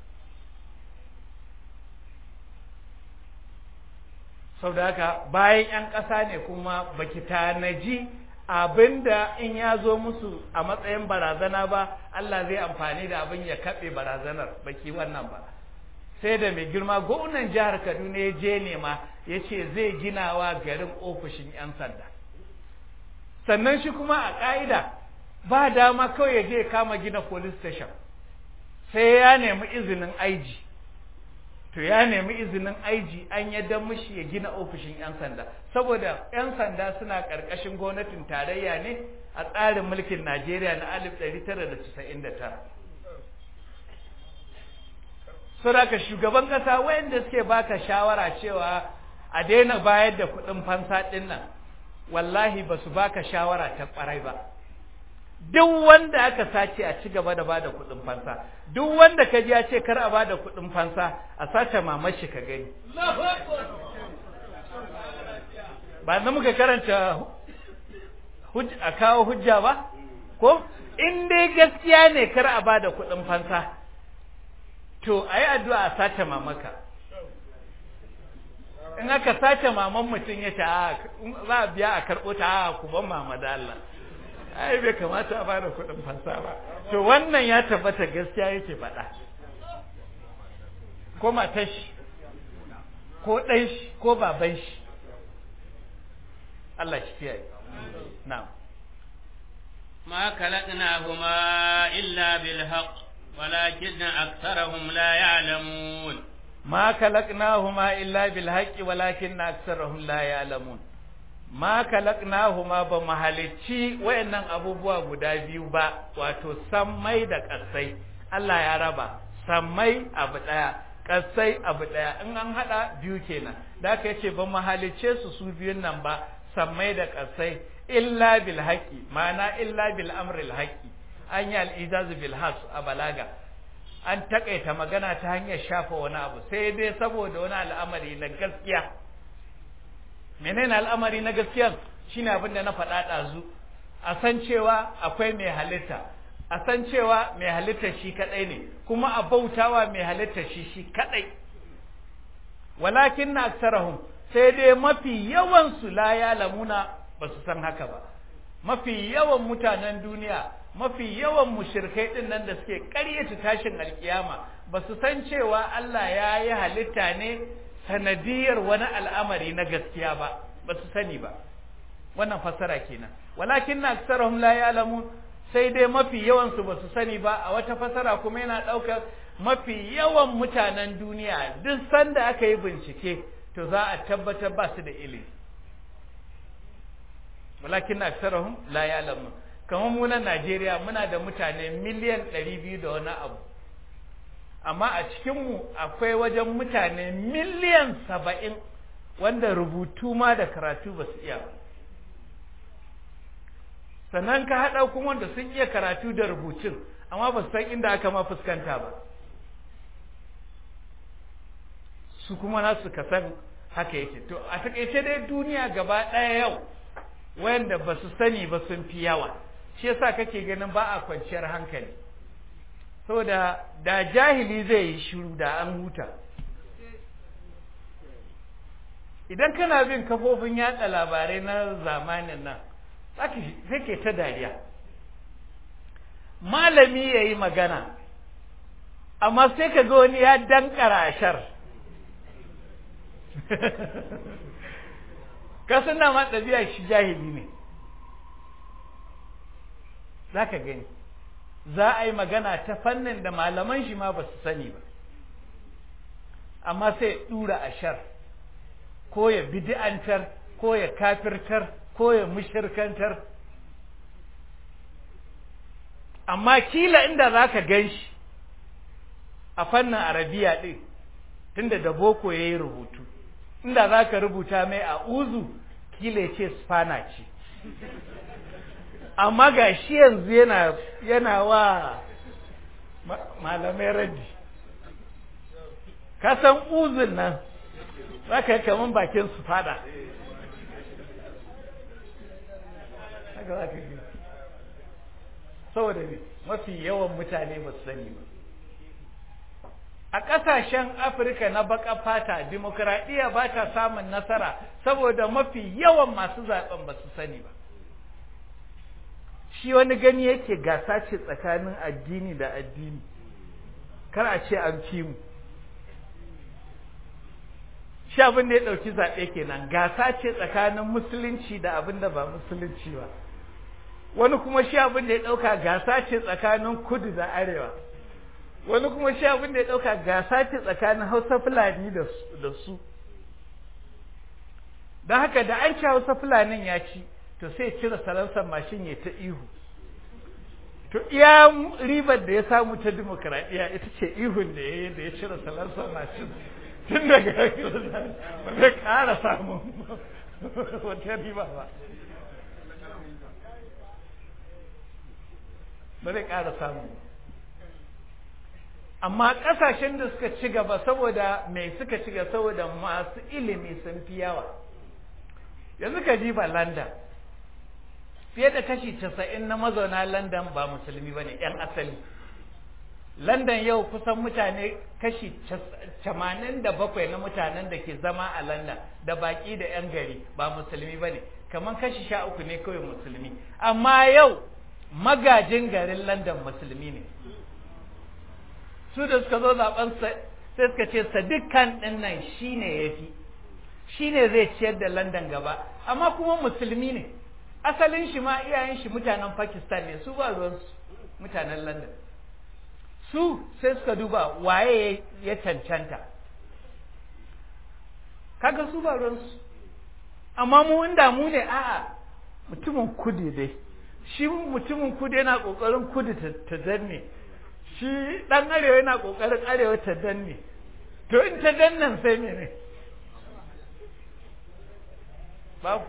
saboda haka bayan 'yan ƙasa ne kuma baki tanaji abinda in ya zo musu a matsayin barazana ba Allah zai amfani da abin ya kaɓe barazanar baki wannan ba sai da mai girma gwamnan jihar Kaduna ya je nema ya ce zai ginawa garin ofishin 'yan sanda sannan shi kuma a ƙa'ida ba dama kawai ya je kama gina police station sai ya nemi izinin I G to ya nemi izinin I G an yadda mishi ya gina ofishin 'yan sanda saboda 'yan sanda suna ƙarƙashin gwamnatin tarayya ne a tsarin mulkin Najeriya na alif ɗari tara da casa'in da tara saboda shugaban ƙasa wayanda suke baka shawara cewa a daina bayar da kuɗin fansa ɗin nan wallahi ba su baka shawara ta ƙwarai ba duk wanda aka sace a ci gaba da bada kuɗin fansa duk wanda ka ji ya ce kar a bada kuɗin fansa a sace mamar shi ka gani ba na muka karanta a kawo hujja ba ko in dai gaskiya ne kar a bada kuɗin fansa to ayi addu'a a sace mamaka in aka sace maman mutum ya ce a za a biya a karɓo ta a ku ban mama da Allah ai bai kamata a bada kuɗin fansa ba to wannan ya tabbata gaskiya yake faɗa ko matar shi ko ɗan shi ko baban shi Allah shi kiyaye na'am ma khalaqnahuma illa bil haqq walakin aktharuhum la ya'lamun ma khalaqnahuma illa bil haqqi walakin aktharuhum la ya'lamun ma kalaknahuma ba mahalicci wayannan abubuwa guda biyu ba wato sammai da kasai Allah ya raba sammai abu daya kasai abu daya in an hada biyu kenan da aka yace ba mahalicce su su biyun nan ba sammai da kasai illa bil haqi ma'ana illa bil amri al haqi an yi al ijaz bil has a balaga an takaita magana ta hanyar shafa wani abu sai dai saboda wani al'amari na gaskiya menene al'amari na gaskiya shine abin da na faɗa ɗazu a san cewa akwai mai halitta a san cewa mai halitta shi kadai ne kuma a bautawa mai halitta shi shi kadai walakin na aksarahum sai dai mafi yawan su la ya'lamuna ba su san haka ba mafi yawan mutanen duniya mafi yawan mushrikai din nan da suke ƙaryata tashin alkiyama ba su san cewa Allah ya yi halitta ne sanadiyar wani al'amari na gaskiya ba ba su sani ba wannan fasara kenan walakin na aksarahum la ya'lamun sai dai mafi yawan su ba su sani ba a wata fasara kuma yana ɗaukar mafi yawan mutanen duniya duk sanda aka yi bincike to za a tabbatar ba su da ilimi walakin na aksarahum la ya'lamun kamar mu na Najeriya muna da mutane miliyan ɗari biyu da wani abu amma a cikinmu akwai wajen mutane miliyan saba'in wanda rubutu ma da karatu ba su iya ba sannan ka haɗa kuma wanda sun iya karatu da rubutun amma ba su san inda aka ma fuskanta ba su kuma nasu ka san haka yake to a takaice dai duniya gaba ɗaya yau wanda ba su sani ba sun fi yawa shi yasa kake ganin ba a kwanciyar hankali saboda da jahili zai yi shiru da an huta idan kana bin kafofin yatsa labarai na zamanin nan sai ke ta dariya malami ya yi magana amma sai ka ga wani ya dankara ashar kasan na ma ɗabi'a shi jahili ne za ka gani za a yi magana ta fannin da malaman shi ma ba su sani ba amma sai ya ɗura ashar ko ya bid'antar ko ya kafirtar ko ya mushirkantar amma kila inda za ka gan shi a fannin arabiya ɗin tunda da boko ya yi rubutu inda za ka rubuta mai a uzu kila ya ce spana ce amma ga shi yanzu yana yana wa malamai raddi ka san uzun nan za ka yi kaman bakin su fada haka za ka yi saboda mafi yawan mutane ba su sani ba a ƙasashen afirka na baka fata dimokuraɗiyya ba ta samun nasara saboda mafi yawan masu zaɓen ba su sani ba shi wani gani yake gasa ce tsakanin addini da addini kar a ce an fi mu shi abin da ya ɗauki zaɓe kenan gasa ce tsakanin musulunci da abin da ba musulunci ba wani kuma shi abin da ya ɗauka gasa ce tsakanin kudu da arewa wani kuma shi abin da ya ɗauka gasa ce tsakanin hausa fulani da su don haka da an ci hausa fulanin ya ci to sai cire salansar mashin ya ta ihu to iya ribar da ya samu ta dimokuraɗiyya ita ce ihun da ya yi da ya cire salansar mashin tun daga ba zai ƙara samun wata riba ba ba zai ƙara samun amma ƙasashen da suka ci gaba saboda mai suka ci gaba saboda masu ilimi sun fi yawa yanzu ka ji ba London fiye da kashi casa'in na mazauna London ba musulmi ba ne ‘yan asali London yau kusan mutane kashi tamanin da bakwai na mutanen da ke zama a London da baƙi da ‘yan gari ba musulmi ba ne kamar kashi sha uku ne kawai musulmi amma yau magajin garin London musulmi ne su da suka zo zaben sai suka ce sadikan ɗin nan shi ne ya fi shi ne zai ciyar da London gaba amma kuma musulmi ne asalin shi ma iyayen shi mutanen Pakistan ne su ba ruwansu mutanen London su sai suka duba waye ya cancanta kaga su ba ruwansu amma mu inda mu ne a'a mutumin kudu dai shi mutumin kudu yana kokarin kudu ta danne shi dan arewa yana kokarin arewa ta danne to in ta dannan sai mene babu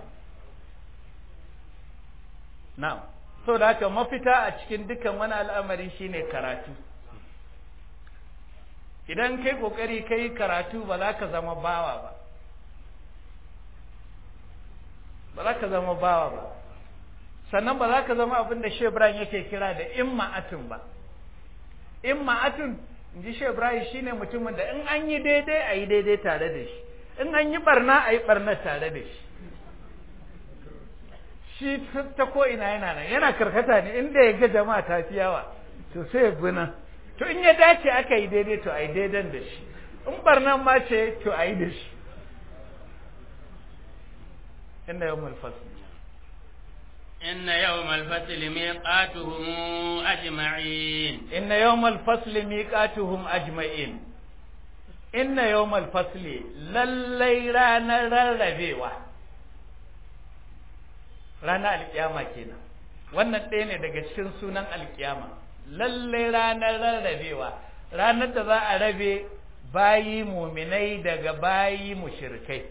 na'am so da haka mafita a cikin dukkan wani al'amari shine karatu idan kai kokari kai karatu ba za ka zama bawa ba ba za ka zama bawa ba sannan ba za ka zama abin da Shebran yake kira da imma'atun ba imma'atun inji Shebran shine mutumin da in an yi daidai a yi daidai tare da shi in an yi barna a yi barna tare da shi shi ta ko ina yana nan yana karkata ne inda ya ga jama'a ta fi yawa to sai ya guna to in ya dace aka yi daidai to a yi daidan da shi in barnan ma ce to a yi da shi inna yawmul fasl inna yawmal fasli miqatuhum ajma'in inna yawmal fasli miqatuhum ajma'in inna yawmal fasli lallai ranar rarrabewa ranar alkiyama kenan wannan ɗaya ne daga cikin sunan alkiyama lallai ranar rarrabewa ranar da za a rabe bayi muminai daga bayi mushrikai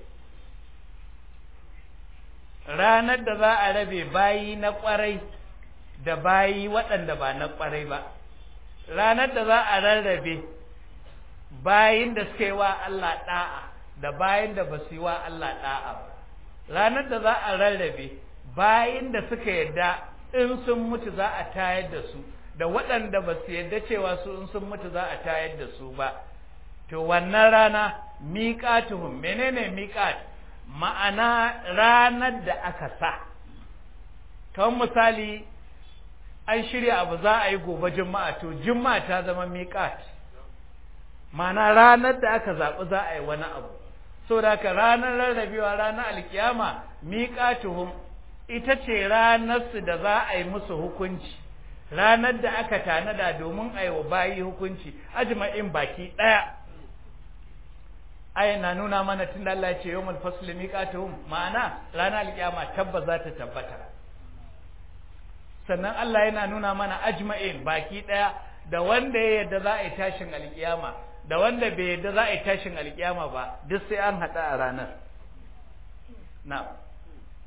ranar da za a rabe bayi na ƙwarai da bayi waɗanda ba na ƙwarai ba ranar da za a rarrabe bayin da suka yi wa Allah ɗa'a da bayin da ba su yi wa Allah ɗa'a ba ranar da za a rarrabe bayin da suka yadda in sun mutu za a tayar da su da waɗanda ba su yadda cewa su in sun mutu za a tayar da su ba to wannan rana miƙatuhum menene miƙat ma'ana ranar da aka sa kamar misali an shirya abu za a yi gobe juma'a to juma'a ta zama miƙat ma'ana ranar da aka zaɓi za a yi wani abu saboda haka ranar rarrabewa ranar alkiyama miƙatuhum ita ce ranarsu da za a yi musu hukunci ranar da aka tanada domin a yi wa bayi hukunci ajma'in baki ɗaya ayan na nuna mana tun da Allah ya ce yawmul fasli miqatuhum ma'ana ranar alkiyama tabba za ta tabbata sannan Allah yana nuna mana ajma'in baki ɗaya da wanda ya yarda za a yi tashin alkiyama da wanda bai yarda za a yi tashin alkiyama ba duk sai an haɗa a ranar na'am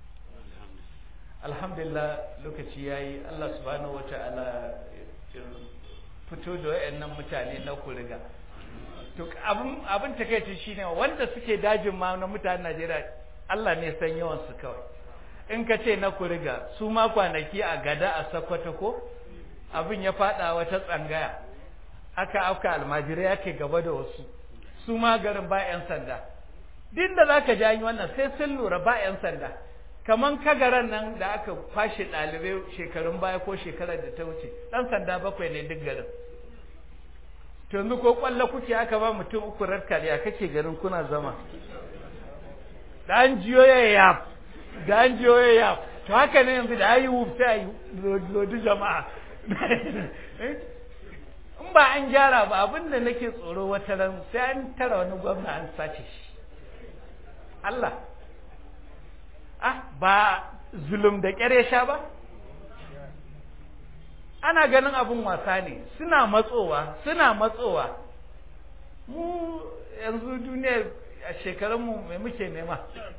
alhamdulillah lokaci yayi. Allah subhanahu wata'ala fito da wayannan mutane na Kuriga. To abin abin takeici shine wanda suke dajin ma na mutanen Najeriya Allah ne san yawan su kawai. In ka ce na Kuriga su ma kwanaki a Gada a Sokoto ko abin ya fada wata tsangaya aka auka almajirai yake gaba da wasu su ma garin ba yan sanda. Din da zaka ji an wannan sai sun lura ba yan sanda. Kaman kagaran nan da aka kwashe ɗalibai shekarun baya ko shekarar da ta wuce ɗan sanda bakwai ne duk garin. To yanzu ko kwallo kuke aka ba mutum uku rakkariya kake garin kuna zama da an jiyo ya yaf da an jiyo ya yaf to haka ne yanzu da ayi wufta yi lodi jama'a in ba an gyara ba abinda nake tsoro wata ran sai an tara wani gwamna an sace shi Allah ah ba zulum da kyare sha ba ana ganin abun wasa ne suna matsowa suna matsowa mu yanzu duniya a shekarunmu mai muke nema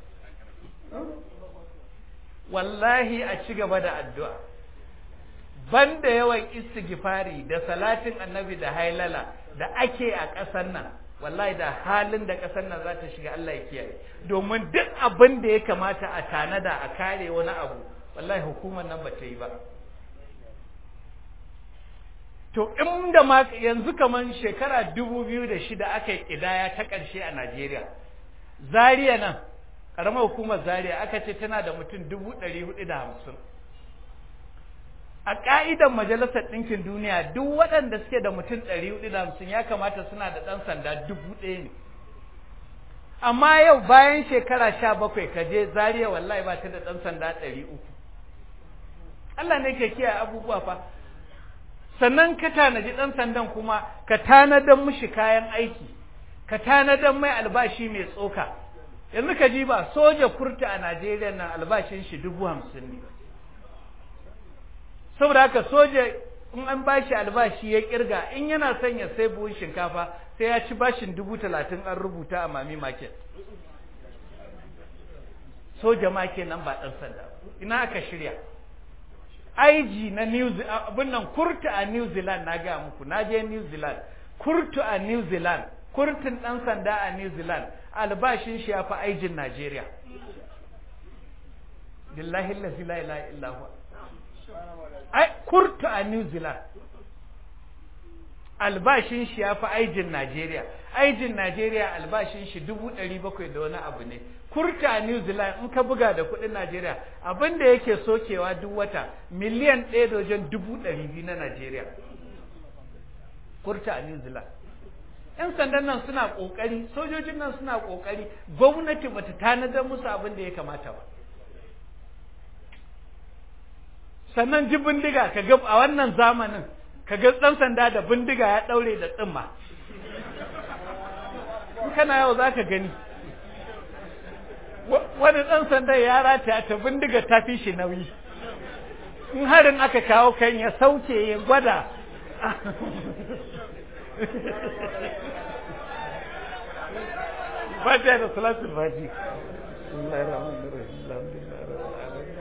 wallahi a ci gaba da addu'a banda yawan istighfari da salatin annabi da hailala da ake a ƙasar nan wallahi da halin da ƙasar nan za ta shiga Allah ya kiyaye domin duk abin da ya kamata a tanada a kare wani abu wallahi hukumar nan ba ta yi ba. To inda ma yanzu kaman shekara dubu biyu da shida aka yi ƙidaya ta ƙarshe a Najeriya. Zaria nan, ƙaramar hukumar Zaria aka ce tana da mutum dubu ɗari hudu da hamsin. A ƙa'idan Majalisar Ɗinkin Duniya duk waɗanda suke da mutum ɗari hudu da hamsin ya kamata suna da ɗan sanda dubu ɗaya ne. Amma yau bayan shekara sha bakwai ka je Zaria wallahi ba ta da ɗan sanda ɗari uku. Allah ne ke kiyaye abubuwa fa. Sannan ka tanaji ɗan sandan kuma ka tanadan mishi kayan aiki ka tanadan mai albashi mai tsoka yanzu ka ji ba soja kurta a Najeriya nan albashin shi dubu hamsin ne saboda haka soja in an bashi albashi ya kirga in yana son ya sai buhun shinkafa sai ya ci bashin dubu talatin an rubuta a Mami Market soja ma kenan ba ɗan sanda ina aka shirya I G na New Zealand abin nan kurtu a New Zealand na ga muku na je New Zealand kurtu a New Zealand kurtun dan sanda a New Zealand albashin shi yafi aijin Najeriya billahi allazi la ilaha illa huwa ai kurtu a New Zealand albashin shi yafi aijin Najeriya aijin Najeriya albashin shi dubu ɗari bakwai da wani abu ne kurta a New Zealand in ka buga da kuɗin Najeriya abinda yake sokewa duk wata miliyan ɗaya da wajen dubu ɗari biyu na Najeriya kurta a New Zealand ‘yan sandan nan suna ƙoƙari sojojin nan suna ƙoƙari gwamnati bata tanadar musu abin da ya kamata ba sannan ji bindiga ka ga a wannan zamanin ka ga ɗan sanda da bindiga ya ɗaure da tsimma in kana yau za ka gani wani ɗan sanda ya rataya ta bindiga ta fi shi nauyi in harin aka kawo kan ya sauke ya gwada fatiha da salatul fati bismillahir rahmanir rahim alhamdulillahi rabbil alamin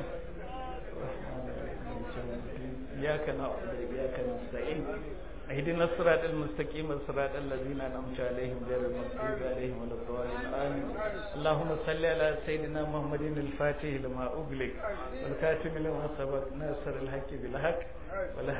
iyyaka na'budu wa iyyaka nasta'in اهدنا الصراط المستقيم صراط الذين انعمت عليهم غير المغضوب عليهم ولا الضالين امين اللهم صل على سيدنا محمد الفاتح لما اغلق والكاتم لما سبق ناصر الحق بالحق